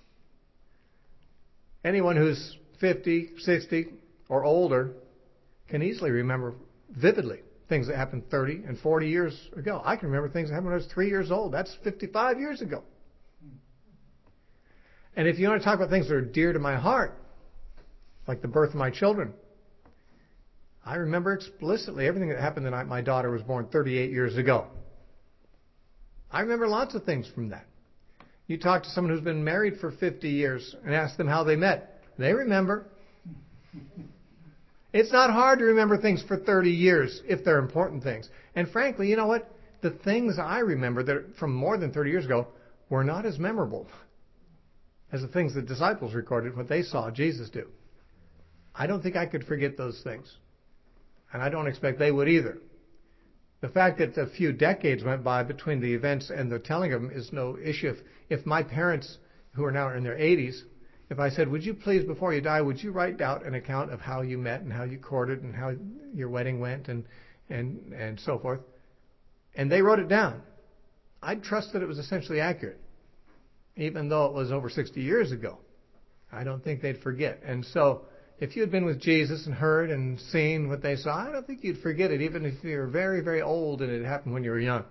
Anyone who's fifty, sixty, or older can easily remember vividly things that happened thirty and forty years ago. I can remember things that happened when I was three years old. That's fifty-five years ago. And if you want to talk about things that are dear to my heart, like the birth of my children, I remember explicitly everything that happened the night my daughter was born thirty-eight years ago. I remember lots of things from that. You talk to someone who's been married for fifty years and ask them how they met. They remember. It's not hard to remember things for thirty years if they're important things. And frankly, you know what? The things I remember that are from more than thirty years ago were not as memorable as the things the disciples recorded what they saw Jesus do. I don't think I could forget those things. And I don't expect they would either. The fact that a few decades went by between the events and the telling of them is no issue. If, if my parents, who are now in their eighties, if I said, would you please, before you die, would you write out an account of how you met and how you courted and how your wedding went and, and, and so forth? And they wrote it down. I'd trust that it was essentially accurate, even though it was over sixty years ago. I don't think they'd forget. And so if you had been with Jesus and heard and seen what they saw, I don't think you'd forget it, even if you were very, very old and it happened when you were young.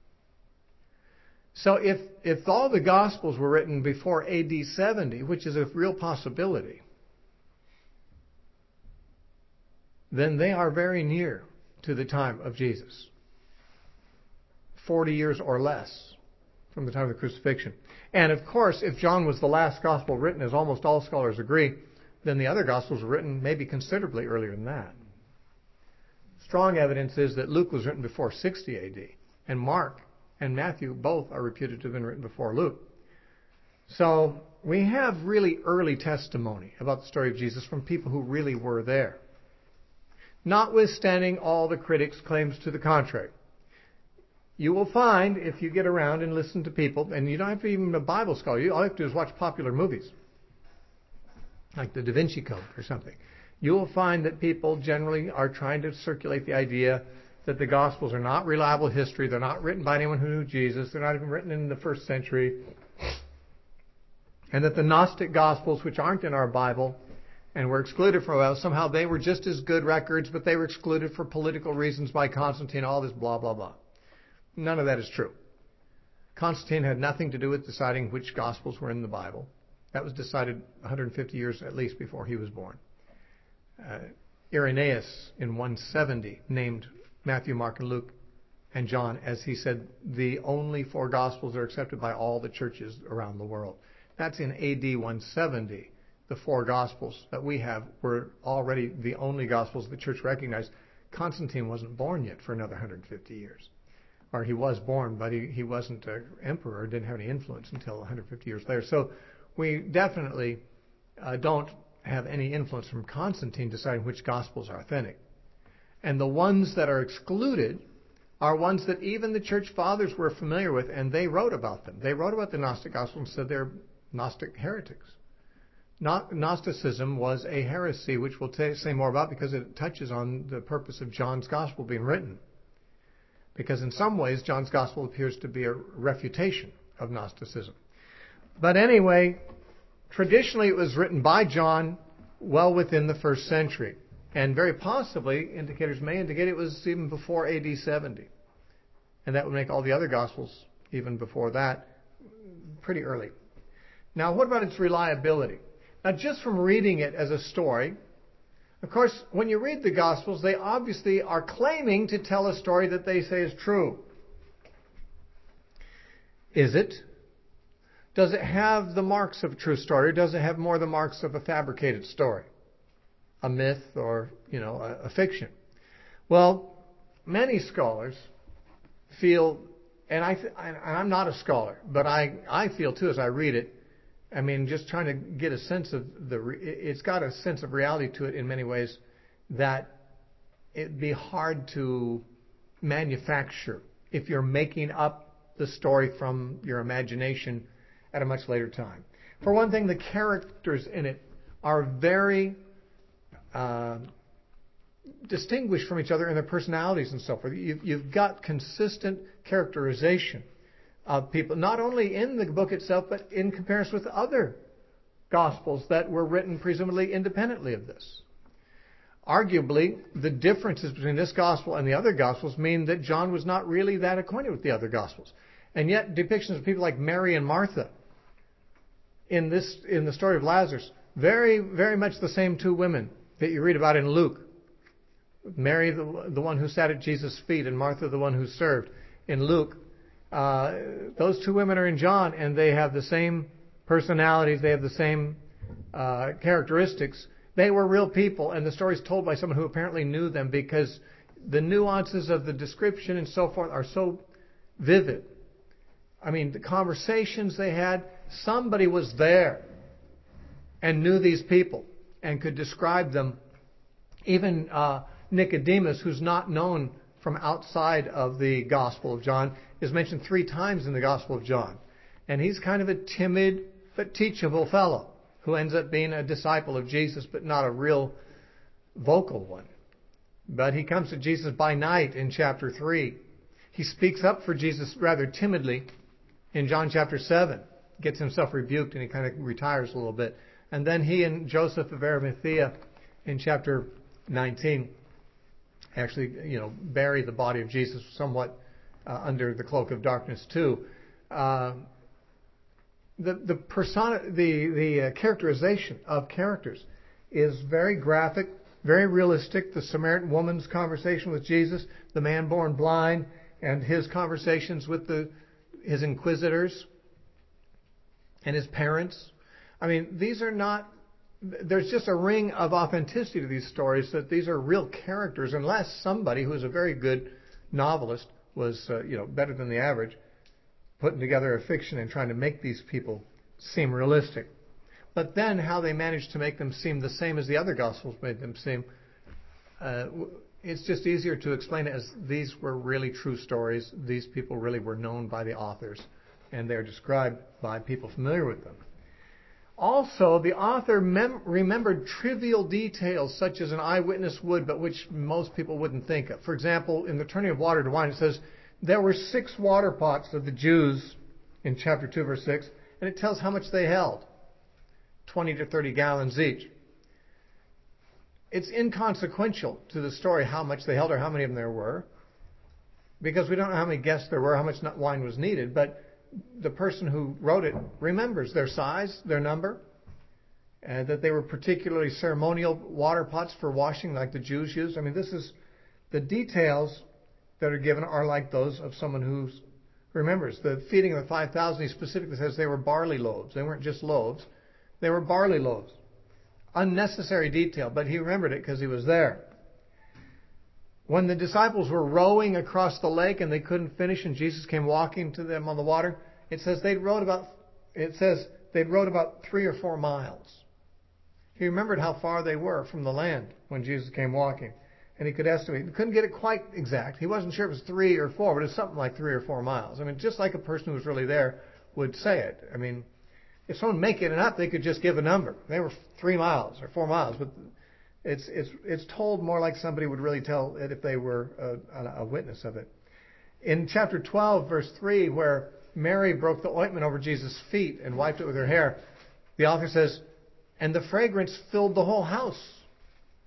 So if, if all the Gospels were written before A D seventy, which is a real possibility, then they are very near to the time of Jesus. forty years or less from the time of the crucifixion. And of course, if John was the last Gospel written, as almost all scholars agree, then the other Gospels were written maybe considerably earlier than that. Strong evidence is that Luke was written before sixty A D, and Mark and Matthew both are reputed to have been written before Luke. So we have really early testimony about the story of Jesus from people who really were there, notwithstanding all the critics' claims to the contrary. You will find, if you get around and listen to people, and you don't have to be even a Bible scholar, you, all you have to do is watch popular movies, like the Da Vinci Code or something. You will find that people generally are trying to circulate the idea that the Gospels are not reliable history, they're not written by anyone who knew Jesus, they're not even written in the first century, and that the Gnostic Gospels, which aren't in our Bible and were excluded for a while, somehow they were just as good records, but they were excluded for political reasons by Constantine, all this blah, blah, blah. None of that is true. Constantine had nothing to do with deciding which Gospels were in the Bible. That was decided one hundred fifty years at least before he was born. Uh, Irenaeus in one seventy named Matthew, Mark, and Luke, and John, as he said, the only four Gospels that are accepted by all the churches around the world. That's in A D one seventy. The four Gospels that we have were already the only Gospels the church recognized. Constantine wasn't born yet for another one hundred fifty years. Or he was born, but he, he wasn't an emperor, didn't have any influence until one hundred fifty years later. So we definitely uh, don't have any influence from Constantine deciding which Gospels are authentic. And the ones that are excluded are ones that even the church fathers were familiar with, and they wrote about them. They wrote about the Gnostic Gospel and said they're Gnostic heretics. Gnosticism was a heresy, which we'll t- say more about because it touches on the purpose of John's Gospel being written. Because in some ways, John's Gospel appears to be a refutation of Gnosticism. But anyway, traditionally it was written by John well within the first century. And very possibly, indicators may indicate it was even before A D seventy. And that would make all the other Gospels, even before that, pretty early. Now, what about its reliability? Now, just from reading it as a story, of course, when you read the Gospels, they obviously are claiming to tell a story that they say is true. Is it? Does it have the marks of a true story, or does it have more the marks of a fabricated story? A myth or, you know, a, a fiction? Well, many scholars feel, and I th- and I'm not a scholar, but I, I feel too as I read it, I mean, just trying to get a sense of the, re- it's got a sense of reality to it in many ways that it'd be hard to manufacture if you're making up the story from your imagination at a much later time. For one thing, the characters in it are very uh, distinguished from each other in their personalities and so forth. You've, you've got consistent characterization of people, not only in the book itself, but in comparison with other Gospels that were written presumably independently of this. Arguably, the differences between this Gospel and the other Gospels mean that John was not really that acquainted with the other Gospels. And yet, depictions of people like Mary and Martha in this, in the story of Lazarus, very, very much the same two women that you read about in Luke. Mary, the, the one who sat at Jesus' feet, and Martha, the one who served. In Luke, uh, those two women are in John, and they have the same personalities, they have the same uh, characteristics. They were real people, and the story is told by someone who apparently knew them, because the nuances of the description and so forth are so vivid. I mean, the conversations they had, somebody was there and knew these people and could describe them. Even uh, Nicodemus, who's not known from outside of the Gospel of John, is mentioned three times in the Gospel of John. And he's kind of a timid but teachable fellow who ends up being a disciple of Jesus, but not a real vocal one. But he comes to Jesus by night in chapter three. He speaks up for Jesus rather timidly in John chapter seven. Gets himself rebuked and he kind of retires a little bit. And then he and Joseph of Arimathea in chapter nineteen actually, you know, bury the body of Jesus somewhat uh, under the cloak of darkness too. Uh, the the persona, the the uh, characterization of characters is very graphic, very realistic. The Samaritan woman's conversation with Jesus, the man born blind, and his conversations with the his inquisitors and his parents. I mean, these are not. There's just a ring of authenticity to these stories that these are real characters, unless somebody who is a very good novelist was, uh, you know, better than the average, putting together a fiction and trying to make these people seem realistic. But then how they managed to make them seem the same as the other Gospels made them seem, uh, it's just easier to explain it as these were really true stories. These people really were known by the authors, and they're described by people familiar with them. Also, the author mem- remembered trivial details such as an eyewitness would, but which most people wouldn't think of. For example, in the turning of water to wine, it says, there were six water pots of the Jews in chapter two, verse six, and it tells how much they held. twenty to thirty gallons each. It's inconsequential to the story how much they held or how many of them there were, because we don't know how many guests there were, how much wine was needed, but the person who wrote it remembers their size, their number, and that they were particularly ceremonial water pots for washing like the Jews used. I mean, this is, the details that are given are like those of someone who remembers. The feeding of the five thousand, he specifically says they were barley loaves. They weren't just loaves. They were barley loaves. Unnecessary detail, but he remembered it because he was there. When the disciples were rowing across the lake and they couldn't finish and Jesus came walking to them on the water, it says they'd rowed about, it says they'd rowed about three or four miles. He remembered how far they were from the land when Jesus came walking. And he could estimate. He couldn't get it quite exact. He wasn't sure if it was three or four, but it was something like three or four miles. I mean, just like a person who was really there would say it. I mean, if someone making it up, they could just give a number. They were three miles or four miles, but It's it's it's told more like somebody would really tell it if they were a, a witness of it. In chapter twelve, verse three, where Mary broke the ointment over Jesus' feet and wiped it with her hair, the author says, and the fragrance filled the whole house.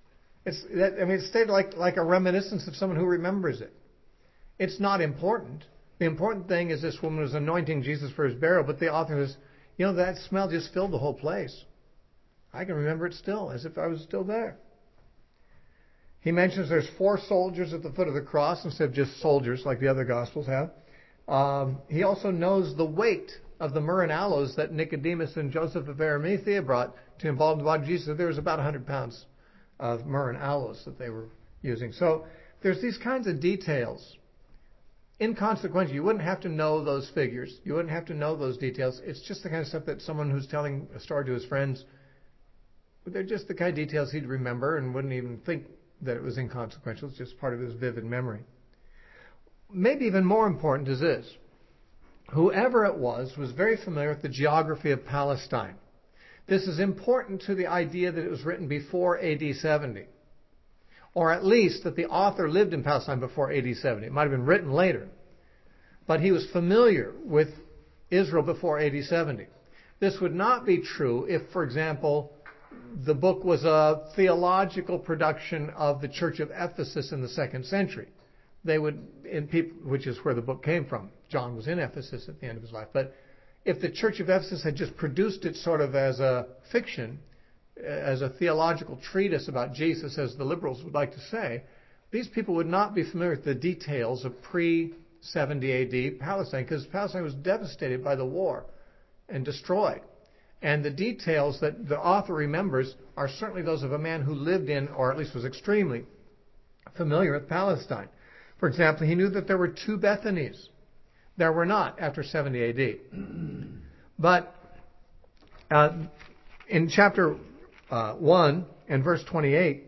It's, that, I mean, it's stated like, like a reminiscence of someone who remembers it. It's not important. The important thing is this woman was anointing Jesus for his burial, but the author says, you know, that smell just filled the whole place. I can remember it still, as if I was still there. He mentions there's four soldiers at the foot of the cross instead of just soldiers like the other Gospels have. Um, he also knows the weight of the myrrh and aloes that Nicodemus and Joseph of Arimathea brought to embalm the body of Jesus. There was about one hundred pounds of myrrh and aloes that they were using. So there's these kinds of details. Inconsequential. You wouldn't have to know those figures. You wouldn't have to know those details. It's just the kind of stuff that someone who's telling a story to his friends, they're just the kind of details he'd remember and wouldn't even think that it was inconsequential. It's just part of his vivid memory. Maybe even more important is this. Whoever it was was very familiar with the geography of Palestine. This is important to the idea that it was written before A D seventy. Or at least that the author lived in Palestine before A D seventy. It might have been written later. But he was familiar with Israel before A D seventy. This would not be true if, for example, the book was a theological production of the Church of Ephesus in the second century. They would, in people, which is where the book came from. John was in Ephesus at the end of his life. But if the Church of Ephesus had just produced it sort of as a fiction, as a theological treatise about Jesus, as the liberals would like to say, these people would not be familiar with the details of pre seventy A D Palestine, because Palestine was devastated by the war and destroyed. And the details that the author remembers are certainly those of a man who lived in, or at least was extremely familiar with Palestine. For example, he knew that there were two Bethanys. There were not after seventy A D. But uh, in chapter uh, one and verse twenty-eight,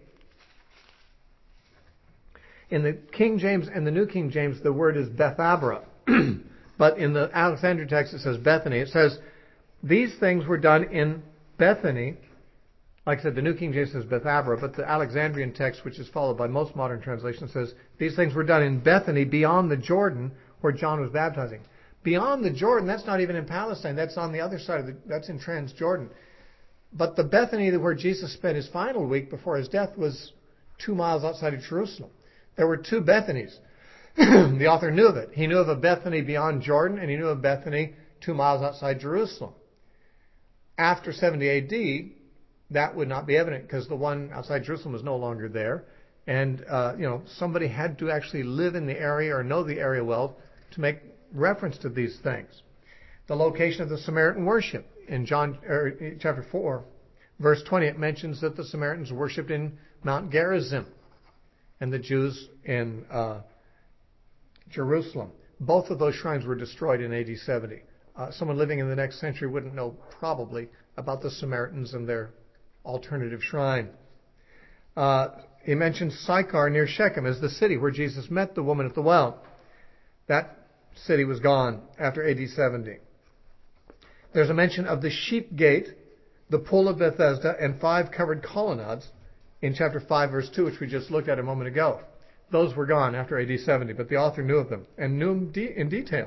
in the King James and the New King James, the word is Bethabara. But in the Alexandrian text, it says Bethany. It says, these things were done in Bethany. Like I said, the New King James says Bethabara, but the Alexandrian text, which is followed by most modern translations, says, these things were done in Bethany beyond the Jordan where John was baptizing. Beyond the Jordan, that's not even in Palestine. That's on the other side of the, that's in Transjordan. But the Bethany where Jesus spent his final week before his death was two miles outside of Jerusalem. There were two Bethanys. The author knew of it. He knew of a Bethany beyond Jordan, and he knew of Bethany two miles outside Jerusalem. After seventy A D, that would not be evident because the one outside Jerusalem was no longer there. And, uh, you know, somebody had to actually live in the area or know the area well to make reference to these things. The location of the Samaritan worship. In John er, chapter four, verse twenty, it mentions that the Samaritans worshipped in Mount Gerizim and the Jews in uh, Jerusalem. Both of those shrines were destroyed in A D seventy. Uh, someone living in the next century wouldn't know probably about the Samaritans and their alternative shrine. Uh, he mentions Sychar near Shechem as the city where Jesus met the woman at the well. That city was gone after A D seventy. There's a mention of the sheep gate, the pool of Bethesda, and five covered colonnades in chapter five, verse two, which we just looked at a moment ago. Those were gone after A D seventy, but the author knew of them, and knew them de- in detail.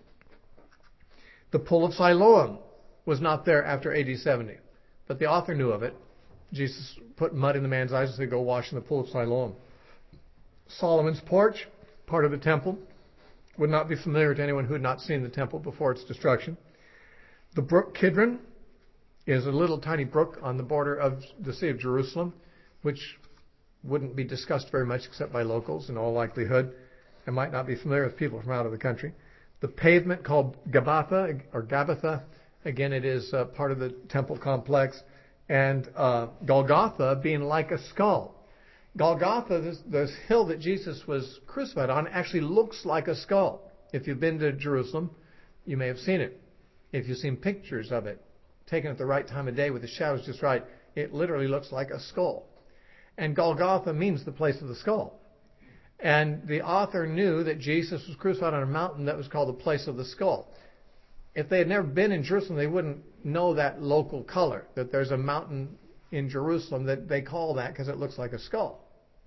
The pool of Siloam was not there after A D seventy, but the author knew of it. Jesus put mud in the man's eyes and said, go wash in the pool of Siloam. Solomon's porch, part of the temple, would not be familiar to anyone who had not seen the temple before its destruction. The brook Kidron is a little tiny brook on the border of the city of Jerusalem, which wouldn't be discussed very much except by locals in all likelihood, and might not be familiar with people from out of the country. The pavement called Gabbatha, or Gabbatha, again it is uh, part of the temple complex, and uh, Golgotha being like a skull. Golgotha, this, this hill that Jesus was crucified on, actually looks like a skull. If you've been to Jerusalem, you may have seen it. If you've seen pictures of it, taken at the right time of day with the shadows just right, it literally looks like a skull. And Golgotha means the place of the skull. And the author knew that Jesus was crucified on a mountain that was called the place of the skull. If they had never been in Jerusalem, they wouldn't know that local color, that there's a mountain in Jerusalem that they call that because it looks like a skull.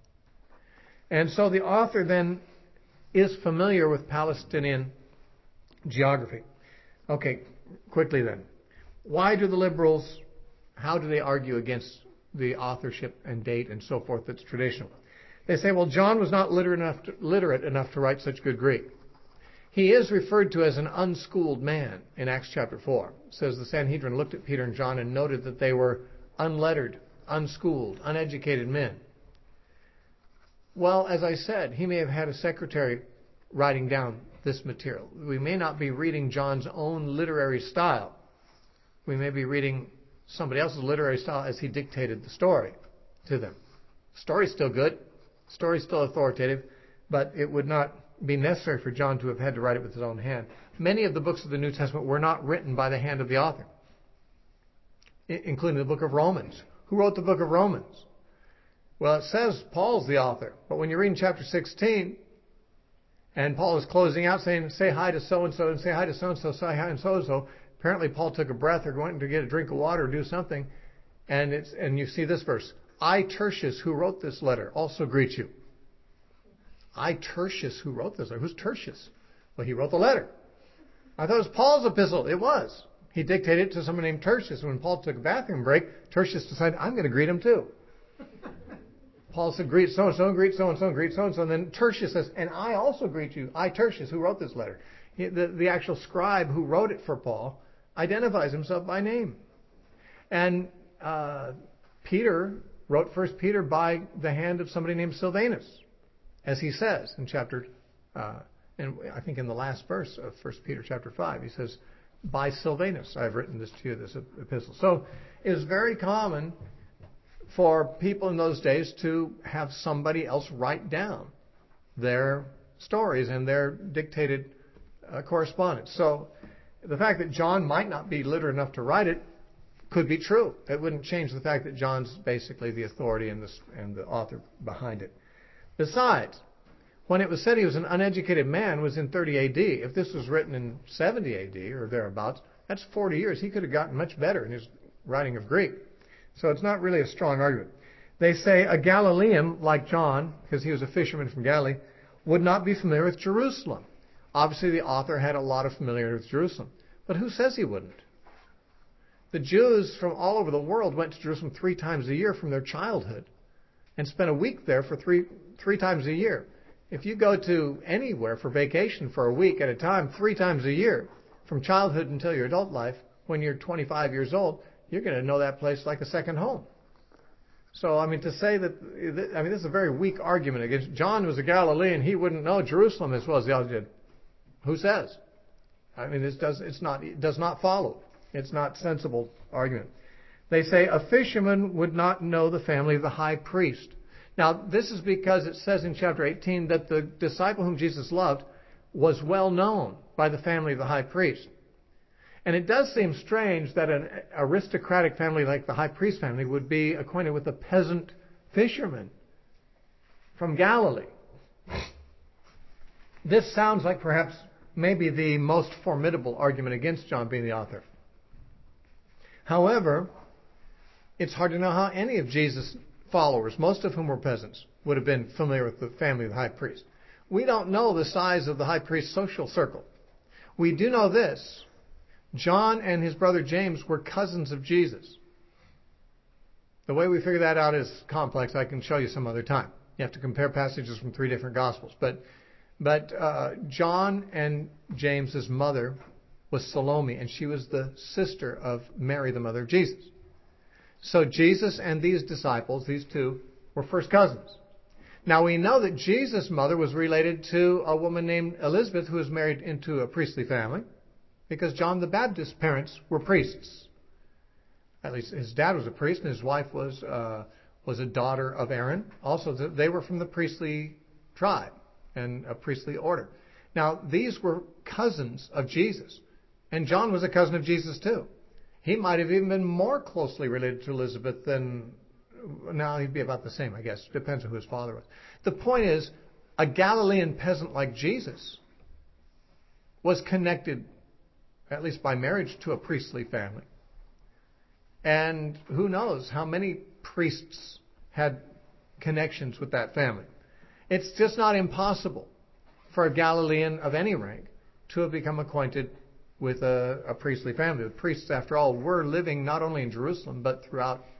And so the author then is familiar with Palestinian geography. Okay, quickly then. Why do the liberals, how do they argue against the authorship and date and so forth that's traditional. They say, well, John was not literate enough to, literate enough to write such good Greek. He is referred to as an unschooled man in Acts chapter four. It says the Sanhedrin looked at Peter and John and noted that they were unlettered, unschooled, uneducated men. Well, as I said, he may have had a secretary writing down this material. We may not be reading John's own literary style. We may be reading somebody else's literary style as he dictated the story to them. The story's still good. The story's still authoritative, but it would not be necessary for John to have had to write it with his own hand. Many of the books of the New Testament were not written by the hand of the author, including the book of Romans. Who wrote the book of Romans? Well, it says Paul's the author, but when you read in chapter sixteen, and Paul is closing out saying, say hi to so-and-so, and say hi to so-and-so, say hi to so-and-so. Apparently Paul took a breath or went to get a drink of water or do something, and it's and you see this verse. I, Tertius, who wrote this letter, also greet you. I, Tertius, who wrote this letter. Who's Tertius? Well, he wrote the letter. I thought it was Paul's epistle. It was. He dictated it to someone named Tertius. When Paul took a bathroom break, Tertius decided, I'm going to greet him too. Paul said, greet so-and-so, greet so-and-so, greet so-and-so. And then Tertius says, and I also greet you. I, Tertius, who wrote this letter. He, the, the actual scribe who wrote it for Paul identifies himself by name. And uh, Peter wrote First Peter by the hand of somebody named Silvanus, as he says in chapter, uh, and I think in the last verse of First Peter chapter five, he says, by Silvanus I've written this to you, this epistle. So it was very common for people in those days to have somebody else write down their stories and their dictated uh, correspondence. So the fact that John might not be literate enough to write it could be true. It wouldn't change the fact that John's basically the authority and the, and the author behind it. Besides, when it was said he was an uneducated man was in thirty A D. If this was written in seventy A D or thereabouts, that's forty years. He could have gotten much better in his writing of Greek. So it's not really a strong argument. They say a Galilean like John, because he was a fisherman from Galilee, would not be familiar with Jerusalem. Obviously, the author had a lot of familiarity with Jerusalem. But who says he wouldn't? The Jews from all over the world went to Jerusalem three times a year from their childhood and spent a week there for three three times a year. If you go to anywhere for vacation for a week at a time, three times a year, from childhood until your adult life, when you're twenty-five years old, you're going to know that place like a second home. So, I mean, to say that, I mean, this is a very weak argument against, John was a Galilean, he wouldn't know Jerusalem as well as the others did. Who says? I mean, this does, it's not, it does not follow. It's not sensible argument. They say a fisherman would not know the family of the high priest. Now, this is because it says in chapter eighteen that the disciple whom Jesus loved was well known by the family of the high priest. And it does seem strange that an aristocratic family like the high priest family would be acquainted with a peasant fisherman from Galilee. This sounds like perhaps maybe the most formidable argument against John being the author. However, it's hard to know how any of Jesus' followers, most of whom were peasants, would have been familiar with the family of the high priest. We don't know the size of the high priest's social circle. We do know this. John and his brother James were cousins of Jesus. The way we figure that out is complex. I can show you some other time. You have to compare passages from three different Gospels. But but uh, John and James's mother was Salome, and she was the sister of Mary, the mother of Jesus. So Jesus and these disciples, these two, were first cousins. Now we know that Jesus' mother was related to a woman named Elizabeth who was married into a priestly family, because John the Baptist's parents were priests. At least his dad was a priest and his wife was uh, was a daughter of Aaron. Also, they were from the priestly tribe and a priestly order. Now, these were cousins of Jesus. And John was a cousin of Jesus too. He might have even been more closely related to Elizabeth than, now he'd be about the same, I guess. Depends on who his father was. The point is, a Galilean peasant like Jesus was connected, at least by marriage, to a priestly family. And who knows how many priests had connections with that family. It's just not impossible for a Galilean of any rank to have become acquainted with a, a priestly family. The priests, after all, were living not only in Jerusalem, but throughout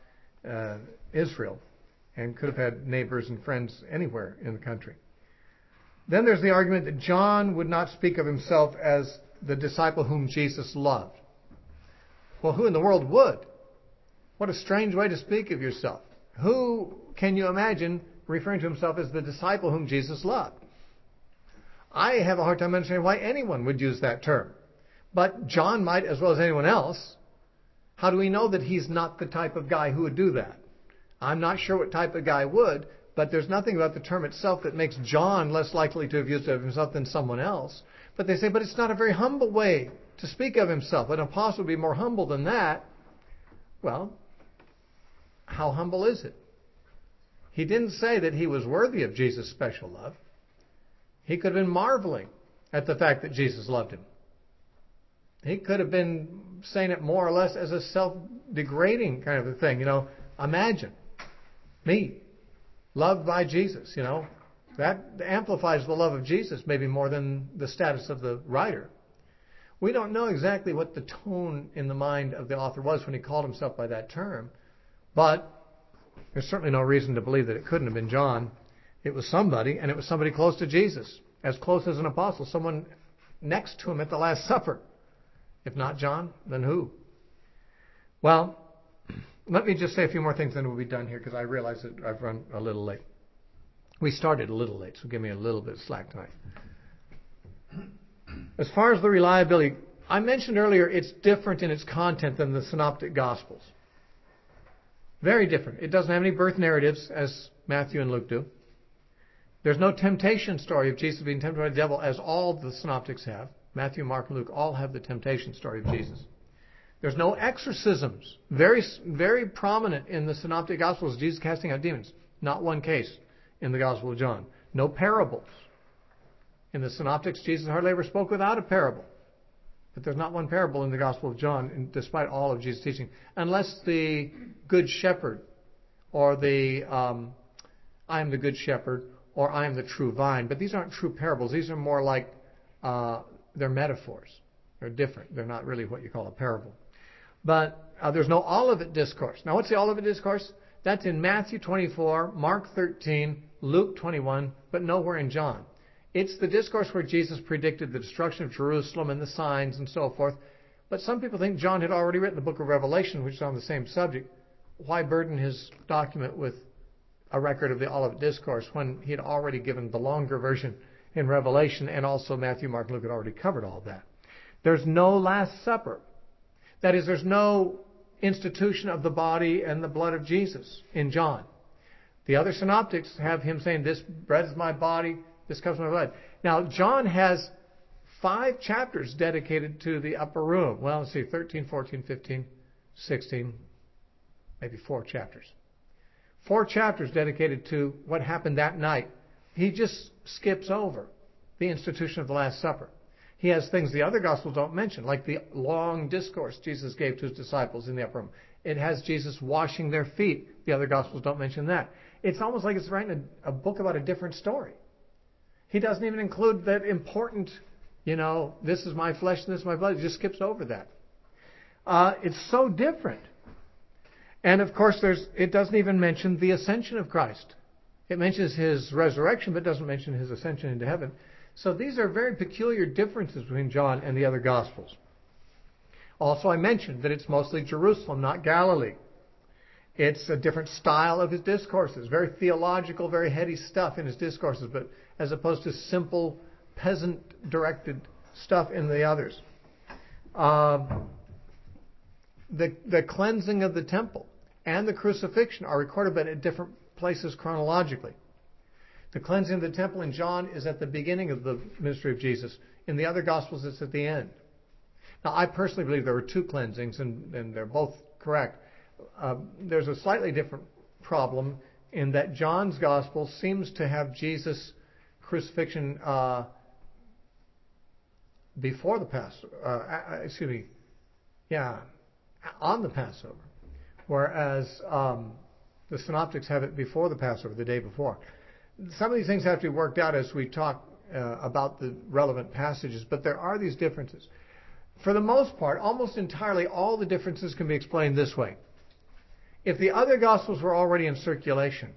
uh, Israel and could have had neighbors and friends anywhere in the country. Then there's the argument that John would not speak of himself as the disciple whom Jesus loved. Well, who in the world would? What a strange way to speak of yourself. Who can you imagine referring to himself as the disciple whom Jesus loved? I have a hard time understanding why anyone would use that term. But John might as well as anyone else. How do we know that he's not the type of guy who would do that? I'm not sure what type of guy would, but there's nothing about the term itself that makes John less likely to have used it of himself than someone else. But they say, but it's not a very humble way to speak of himself. An apostle would be more humble than that. Well, how humble is it? He didn't say that he was worthy of Jesus' special love. He could have been marveling at the fact that Jesus loved him. He could have been saying it more or less as a self-degrading kind of a thing. You know, imagine me, loved by Jesus, you know. That amplifies the love of Jesus maybe more than the status of the writer. We don't know exactly what the tone in the mind of the author was when he called himself by that term, but there's certainly no reason to believe that it couldn't have been John. It was somebody, and it was somebody close to Jesus, as close as an apostle, someone next to him at the Last Supper. If not John, then who? Well, let me just say a few more things, then we'll be done here, because I realize that I've run a little late. We started a little late, so give me a little bit of slack tonight. As far as the reliability, I mentioned earlier it's different in its content than the Synoptic Gospels. Very different. It doesn't have any birth narratives, as Matthew and Luke do. There's no temptation story of Jesus being tempted by the devil, as all the Synoptics have. Matthew, Mark, and Luke all have the temptation story of Jesus. There's no exorcisms. Very, very prominent in the Synoptic Gospels, Jesus casting out demons. Not one case in the Gospel of John. No parables. In the Synoptics, Jesus hardly ever spoke without a parable. But there's not one parable in the Gospel of John, despite all of Jesus' teaching, unless the Good Shepherd, or the um, I am the Good Shepherd, or I am the true vine. But these aren't true parables. These are more like, uh, they're metaphors. They're different. They're not really what you call a parable. But uh, there's no Olivet Discourse. Now, what's the Olivet Discourse? That's in Matthew twenty-four, Mark thirteen, Luke twenty-one, but nowhere in John. It's the discourse where Jesus predicted the destruction of Jerusalem and the signs and so forth. But some people think John had already written the book of Revelation, which is on the same subject. Why burden his document with a record of the Olivet Discourse when he had already given the longer version in Revelation, and also Matthew, Mark, and Luke had already covered all that. There's no Last Supper. That is, there's no institution of the body and the blood of Jesus in John. The other synoptics have him saying, this bread is my body, this cup is my blood. Now, John has five chapters dedicated to the upper room. Well, let's see, thirteen, fourteen, fifteen, sixteen, maybe four chapters. Four chapters dedicated to what happened that night. He just skips over the institution of the Last Supper. He has things the other Gospels don't mention, like the long discourse Jesus gave to his disciples in the upper room. It has Jesus washing their feet. The other Gospels don't mention that. It's almost like it's writing a, a book about a different story. He doesn't even include that important, you know, this is my flesh and this is my blood. He just skips over that. Uh, it's so different. And of course, there's it doesn't even mention the ascension of Christ. It mentions his resurrection, but doesn't mention his ascension into heaven. So these are very peculiar differences between John and the other Gospels. Also, I mentioned that it's mostly Jerusalem, not Galilee. It's a different style of his discourses, very theological, very heady stuff in his discourses, but as opposed to simple, peasant-directed stuff in the others. Um, the, the cleansing of the temple and the crucifixion are recorded, but at different places chronologically. The cleansing of the temple in John is at the beginning of the ministry of Jesus. In the other Gospels, it's at the end. Now, I personally believe there were two cleansings, and, and they're both correct. Uh, there's a slightly different problem in that John's Gospel seems to have Jesus' crucifixion uh, before the Passover. Uh, excuse me. Yeah, on the Passover. Whereas um, the Synoptics have it before the Passover, the day before. Some of these things have to be worked out as we talk uh, about the relevant passages, but there are these differences. For the most part, almost entirely, all the differences can be explained this way. If the other Gospels were already in circulation,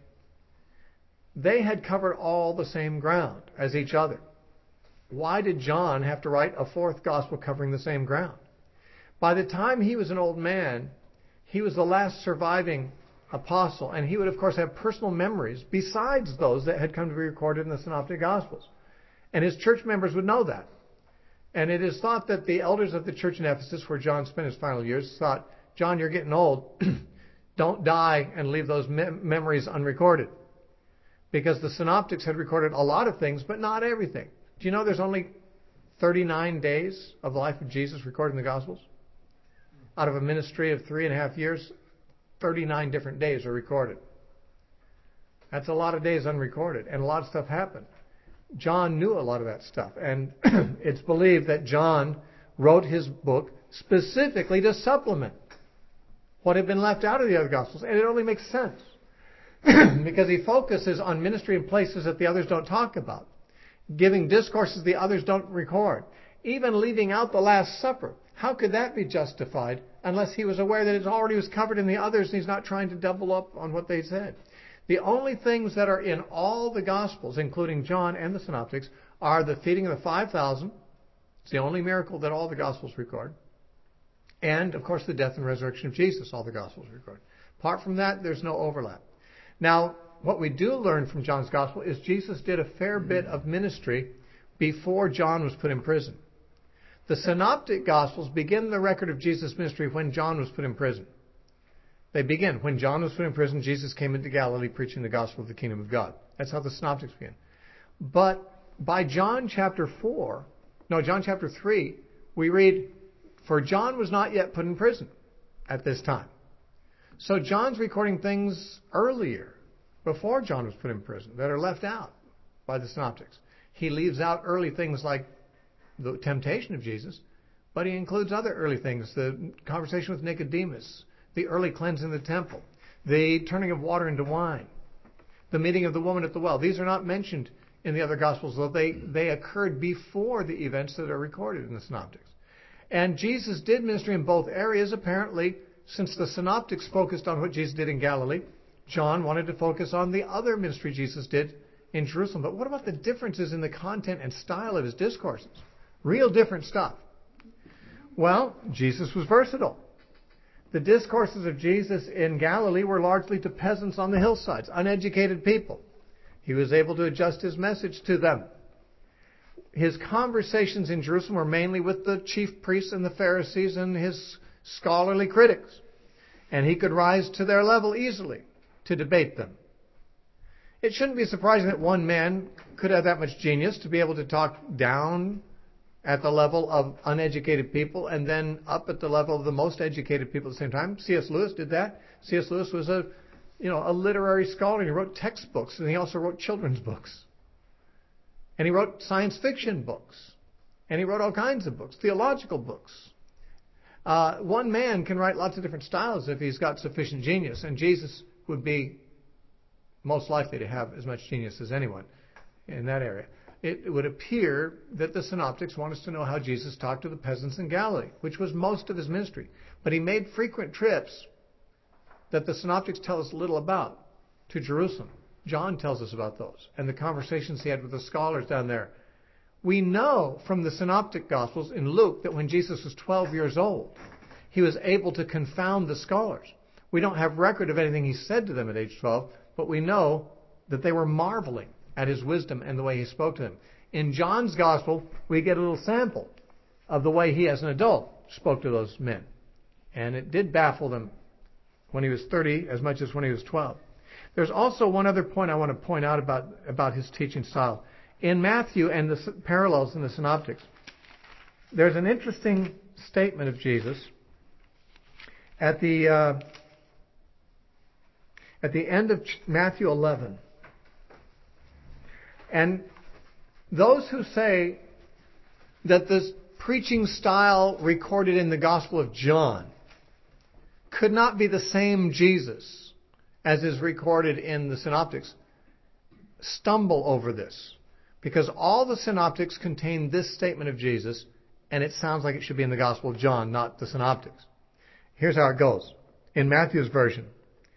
they had covered all the same ground as each other. Why did John have to write a fourth Gospel covering the same ground? By the time he was an old man, he was the last surviving apostle, and he would, of course, have personal memories besides those that had come to be recorded in the Synoptic Gospels. And his church members would know that. And it is thought that the elders of the church in Ephesus, where John spent his final years, thought, John, you're getting old. Don't die and leave those mem- memories unrecorded. Because the Synoptics had recorded a lot of things, but not everything. Do you know there's only thirty-nine days of the life of Jesus recorded in the Gospels? Out of a ministry of three and a half years, thirty-nine different days are recorded. That's a lot of days unrecorded, and a lot of stuff happened. John knew a lot of that stuff, and it's believed that John wrote his book specifically to supplement what had been left out of the other Gospels, and it only makes sense because he focuses on ministry in places that the others don't talk about, giving discourses the others don't record, even leaving out the Last Supper. How could that be justified unless he was aware that it already was covered in the others and he's not trying to double up on what they said? The only things that are in all the Gospels, including John and the Synoptics, are the feeding of the five thousand. It's the only miracle that all the Gospels record. And, of course, the death and resurrection of Jesus, all the Gospels record. Apart from that, there's no overlap. Now, what we do learn from John's Gospel is Jesus did a fair bit of ministry before John was put in prison. The Synoptic Gospels begin the record of Jesus' ministry when John was put in prison. They begin. When John was put in prison, Jesus came into Galilee preaching the gospel of the kingdom of God. That's how the Synoptics begin. But by John chapter four, no, John chapter three, we read, for John was not yet put in prison at this time. So John's recording things earlier, before John was put in prison, that are left out by the Synoptics. He leaves out early things like the temptation of Jesus, but he includes other early things, the conversation with Nicodemus, the early cleansing of the temple, the turning of water into wine, the meeting of the woman at the well. These are not mentioned in the other Gospels, though they, they occurred before the events that are recorded in the Synoptics. And Jesus did ministry in both areas. Apparently, since the Synoptics focused on what Jesus did in Galilee, John wanted to focus on the other ministry Jesus did in Jerusalem. But what about the differences in the content and style of his discourses? Real different stuff. Well, Jesus was versatile. The discourses of Jesus in Galilee were largely to peasants on the hillsides, uneducated people. He was able to adjust his message to them. His conversations in Jerusalem were mainly with the chief priests and the Pharisees and his scholarly critics. And he could rise to their level easily to debate them. It shouldn't be surprising that one man could have that much genius to be able to talk down at the level of uneducated people and then up at the level of the most educated people at the same time. C S Lewis did that. C S Lewis was a, you know, a literary scholar. He wrote textbooks, and he also wrote children's books. And he wrote science fiction books. And he wrote all kinds of books, theological books. Uh, one man can write lots of different styles if he's got sufficient genius, and Jesus would be most likely to have as much genius as anyone in that area. It would appear that the Synoptics want us to know how Jesus talked to the peasants in Galilee, which was most of his ministry. But he made frequent trips that the Synoptics tell us little about to Jerusalem. John tells us about those and the conversations he had with the scholars down there. We know from the Synoptic Gospels in Luke that when Jesus was twelve years old, he was able to confound the scholars. We don't have record of anything he said to them at age twelve, but we know that they were marveling at his wisdom and the way he spoke to them. In John's Gospel, we get a little sample of the way he as an adult spoke to those men. And it did baffle them when he was thirty as much as when he was twelve. There's also one other point I want to point out about, about his teaching style. In Matthew and the parallels in the Synoptics, there's an interesting statement of Jesus at the uh, at the end of Matthew eleven. And those who say that this preaching style recorded in the Gospel of John could not be the same Jesus as is recorded in the Synoptics stumble over this, because all the Synoptics contain this statement of Jesus, and it sounds like it should be in the Gospel of John, not the Synoptics. Here's how it goes. In Matthew's version,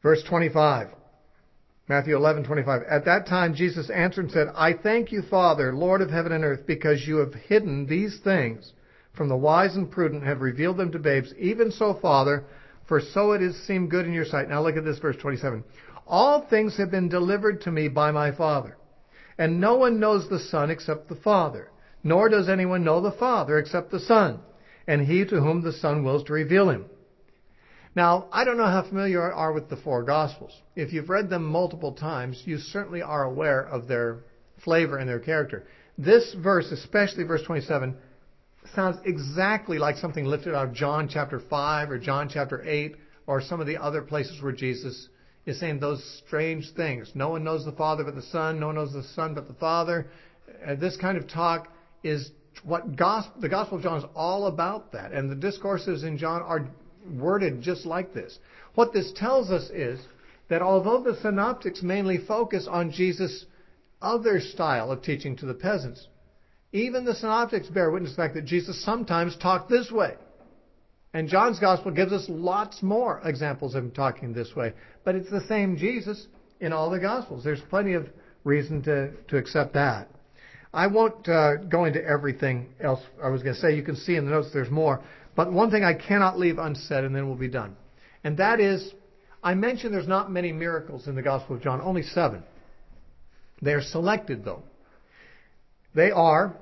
Verse twenty-five. Matthew eleven twenty-five. At that time Jesus answered and said, I thank you, Father, Lord of heaven and earth, because you have hidden these things from the wise and prudent and have revealed them to babes. Even so, Father, for so it has seemed good in your sight. Now look at this, verse twenty-seven. All things have been delivered to me by my Father, and no one knows the Son except the Father, nor does anyone know the Father except the Son, and he to whom the Son wills to reveal him. Now, I don't know how familiar you are with the four Gospels. If you've read them multiple times, you certainly are aware of their flavor and their character. This verse, especially verse twenty-seven, sounds exactly like something lifted out of John chapter five or John chapter eight or some of the other places where Jesus is saying those strange things. No one knows the Father but the Son. No one knows the Son but the Father. Uh, this kind of talk is what gospel, the Gospel of John is all about that. And the discourses in John are worded just like this. What this tells us is that although the synoptics mainly focus on Jesus' other style of teaching to the peasants, even the synoptics bear witness to the fact that Jesus sometimes talked this way. And John's Gospel gives us lots more examples of him talking this way. But it's the same Jesus in all the Gospels. There's plenty of reason to, to accept that. I won't uh, go into everything else I was going to say. You can see in the notes there's more. But one thing I cannot leave unsaid, and then we'll be done. And that is, I mentioned there's not many miracles in the Gospel of John, only seven. They are selected, though. They are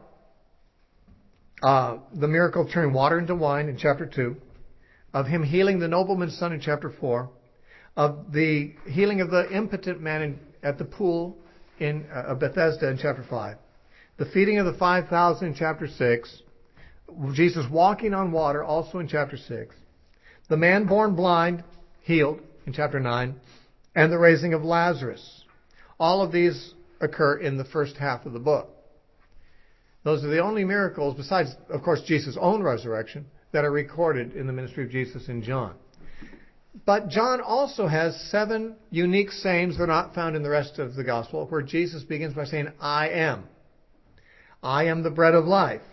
uh, the miracle of turning water into wine in chapter two, of him healing the nobleman's son in chapter four, of the healing of the impotent man in, at the pool in uh, Bethesda in chapter five, the feeding of the five thousand in chapter six, Jesus walking on water also in chapter six, the man born blind healed in chapter nine, and the raising of Lazarus. All of these occur in the first half of the book. Those are the only miracles, besides, of course, Jesus' own resurrection, that are recorded in the ministry of Jesus in John. But John also has seven unique sayings that are not found in the rest of the Gospel, where Jesus begins by saying, I am. I am the bread of life.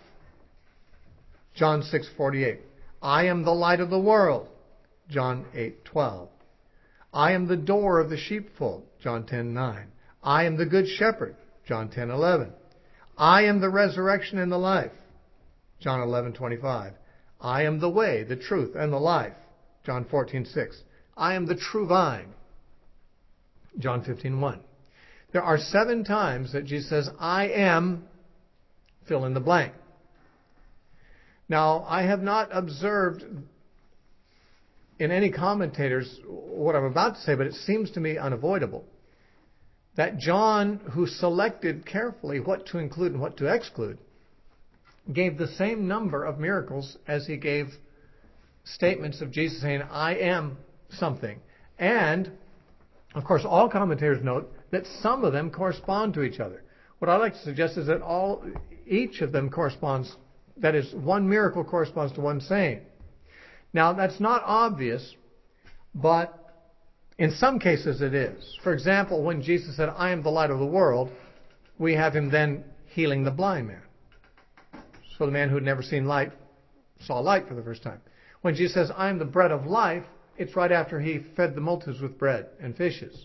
John six forty-eight. I am the light of the world. John eight twelve. I am the door of the sheepfold. John ten nine. I am the good shepherd. John ten eleven. I am the resurrection and the life. John eleven twenty-five. I am the way, the truth, and the life. John fourteen six. I am the true vine. John fifteen one. There are seven times that Jesus says, I am, fill in the blank. Now, I have not observed in any commentators what I'm about to say, but it seems to me unavoidable that John, who selected carefully what to include and what to exclude, gave the same number of miracles as he gave statements of Jesus saying, I am something. And, of course, all commentators note that some of them correspond to each other. What I'd like to suggest is that all, each of them corresponds, that is, one miracle corresponds to one saying. Now, that's not obvious, but in some cases it is. For example, when Jesus said, I am the light of the world, we have him then healing the blind man. So the man who had never seen light saw light for the first time. When Jesus says, I am the bread of life, it's right after he fed the multitudes with bread and fishes.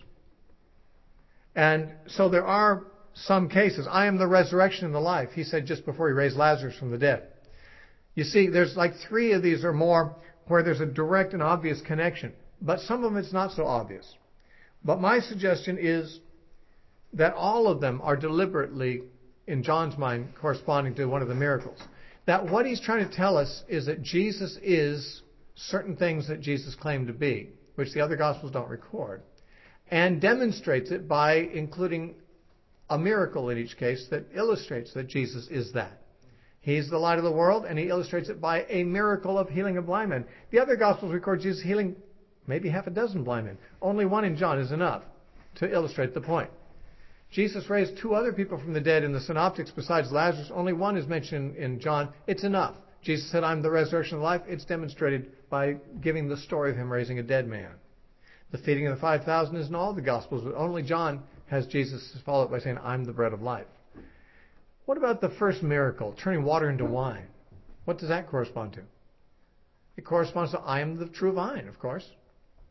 And so there are some cases. I am the resurrection and the life, he said just before he raised Lazarus from the dead. You see, there's like three of these or more where there's a direct and obvious connection. But some of them it's not so obvious. But my suggestion is that all of them are deliberately, in John's mind, corresponding to one of the miracles. That what he's trying to tell us is that Jesus is certain things that Jesus claimed to be, which the other Gospels don't record, and demonstrates it by including a miracle in each case that illustrates that Jesus is that. He's the light of the world, and he illustrates it by a miracle of healing a blind man. The other Gospels record Jesus healing maybe half a dozen blind men. Only one in John is enough to illustrate the point. Jesus raised two other people from the dead in the Synoptics besides Lazarus. Only one is mentioned in John. It's enough. Jesus said, I'm the resurrection of life. It's demonstrated by giving the story of him raising a dead man. The feeding of the five thousand is in all the Gospels, but only John has Jesus follow it by saying, I'm the bread of life. What about the first miracle, turning water into wine? What does that correspond to? It corresponds to I am the true vine, of course.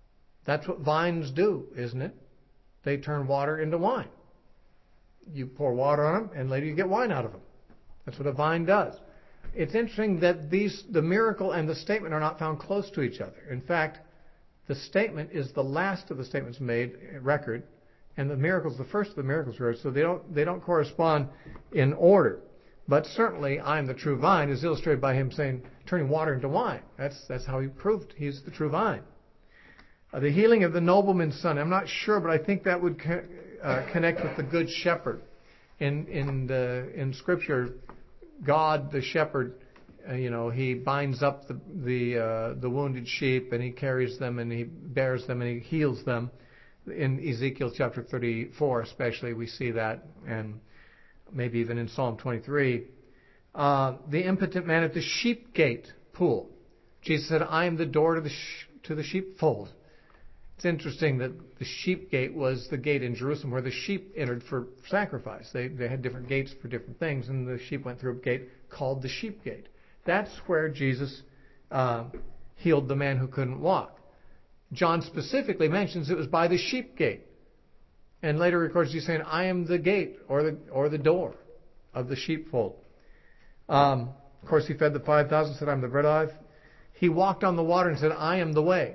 That's what vines do, isn't it? They turn water into wine. You pour water on them, and later you get wine out of them. That's what a vine does. It's interesting that these, the miracle and the statement are not found close to each other. In fact, the statement is the last of the statements made, record, and the miracle is the first of the miracles recorded, so they don't, they don't correspond in order. But certainly, I am the true vine is illustrated by him saying, turning water into wine. That's, that's how he proved he's the true vine. Uh, the healing of the nobleman's son, I'm not sure, but I think that would co- uh, connect with the good shepherd. In, in, the, in Scripture, God, the shepherd, uh, you know, he binds up the the, uh, the wounded sheep, and he carries them, and he bears them, and he heals them. In Ezekiel chapter thirty-four especially, we see that, and maybe even in Psalm twenty-three. Uh, the impotent man at the sheep gate pool. Jesus said, I am the door to the, sh- to the sheepfold. It's interesting that the sheep gate was the gate in Jerusalem where the sheep entered for sacrifice. They, they had different gates for different things, and the sheep went through a gate called the sheep gate. That's where Jesus uh, healed the man who couldn't walk. John specifically mentions it was by the sheep gate. And later records Jesus saying, I am the gate or the or the door of the sheepfold. Um, of course, he fed the five thousand, said, I'm the bread of life. He walked on the water and said, I am the way.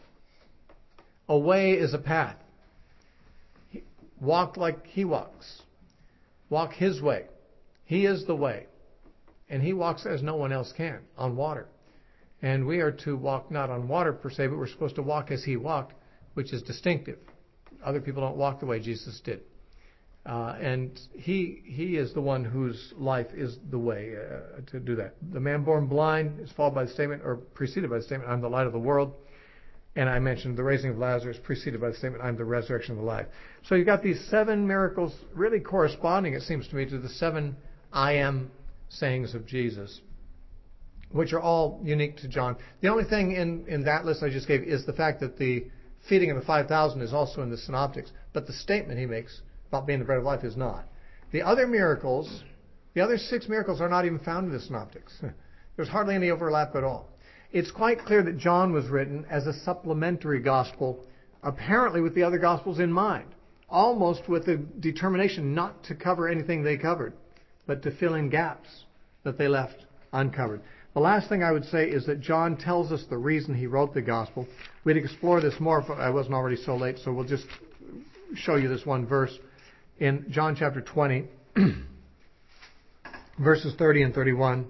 A way is a path. He walked like he walks. Walk his way. He is the way. And he walks as no one else can, on water. And we are to walk not on water per se, but we're supposed to walk as he walked, which is distinctive. Other people don't walk the way Jesus did. Uh, and he he is the one whose life is the way uh, to do that. The man born blind is followed by the statement, or preceded by the statement, I'm the light of the world. And I mentioned the raising of Lazarus preceded by the statement, I'm the resurrection of the life. So you've got these seven miracles really corresponding, it seems to me, to the seven I am sayings of Jesus, which are all unique to John. The only thing in, in that list I just gave is the fact that the feeding of the five thousand is also in the synoptics, but the statement he makes about being the bread of life is not. The other miracles, the other six miracles are not even found in the synoptics. There's hardly any overlap at all. It's quite clear that John was written as a supplementary gospel, apparently with the other gospels in mind, almost with the determination not to cover anything they covered, but to fill in gaps that they left uncovered. The last thing I would say is that John tells us the reason he wrote the gospel. We'd explore this more if I wasn't already so late, so we'll just show you this one verse. In John chapter twenty, verses thirty and thirty-one,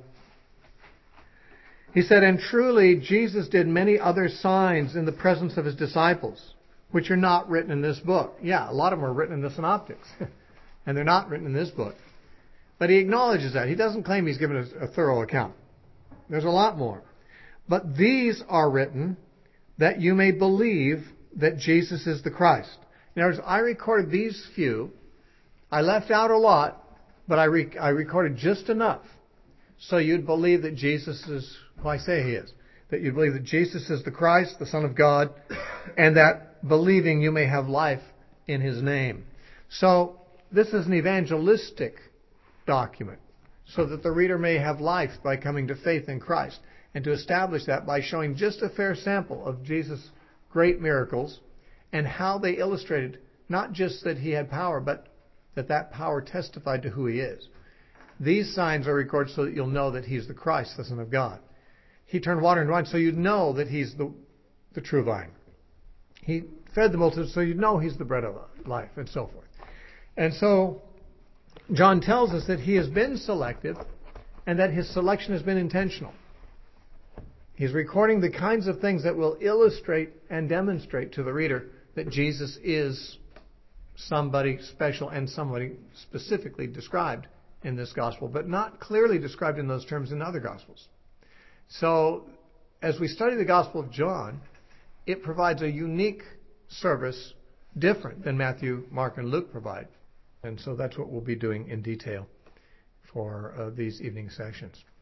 he said, And truly Jesus did many other signs in the presence of his disciples, which are not written in this book. Yeah, a lot of them are written in the synoptics, and they're not written in this book. But he acknowledges that. He doesn't claim he's given a, a thorough account. There's a lot more. But these are written that you may believe that Jesus is the Christ. In other words, I recorded these few. I left out a lot, but I, rec- I recorded just enough so you'd believe that Jesus is who I say he is. That you believe that Jesus is the Christ, the Son of God, and that believing you may have life in his name. So this is an evangelistic document, so that the reader may have life by coming to faith in Christ, and to establish that by showing just a fair sample of Jesus' great miracles and how they illustrated not just that he had power, but that that power testified to who he is. These signs are recorded so that you'll know that he's the Christ, the Son of God. He turned water into wine so you'd know that he's the, the true vine. He fed the multitude so you'd know he's the bread of life, and so forth. And so John tells us that he has been selective and that his selection has been intentional. He's recording the kinds of things that will illustrate and demonstrate to the reader that Jesus is somebody special and somebody specifically described in this gospel, but not clearly described in those terms in other gospels. So, as we study the Gospel of John, it provides a unique service different than Matthew, Mark, and Luke provide. And so that's what we'll be doing in detail for uh, these evening sessions.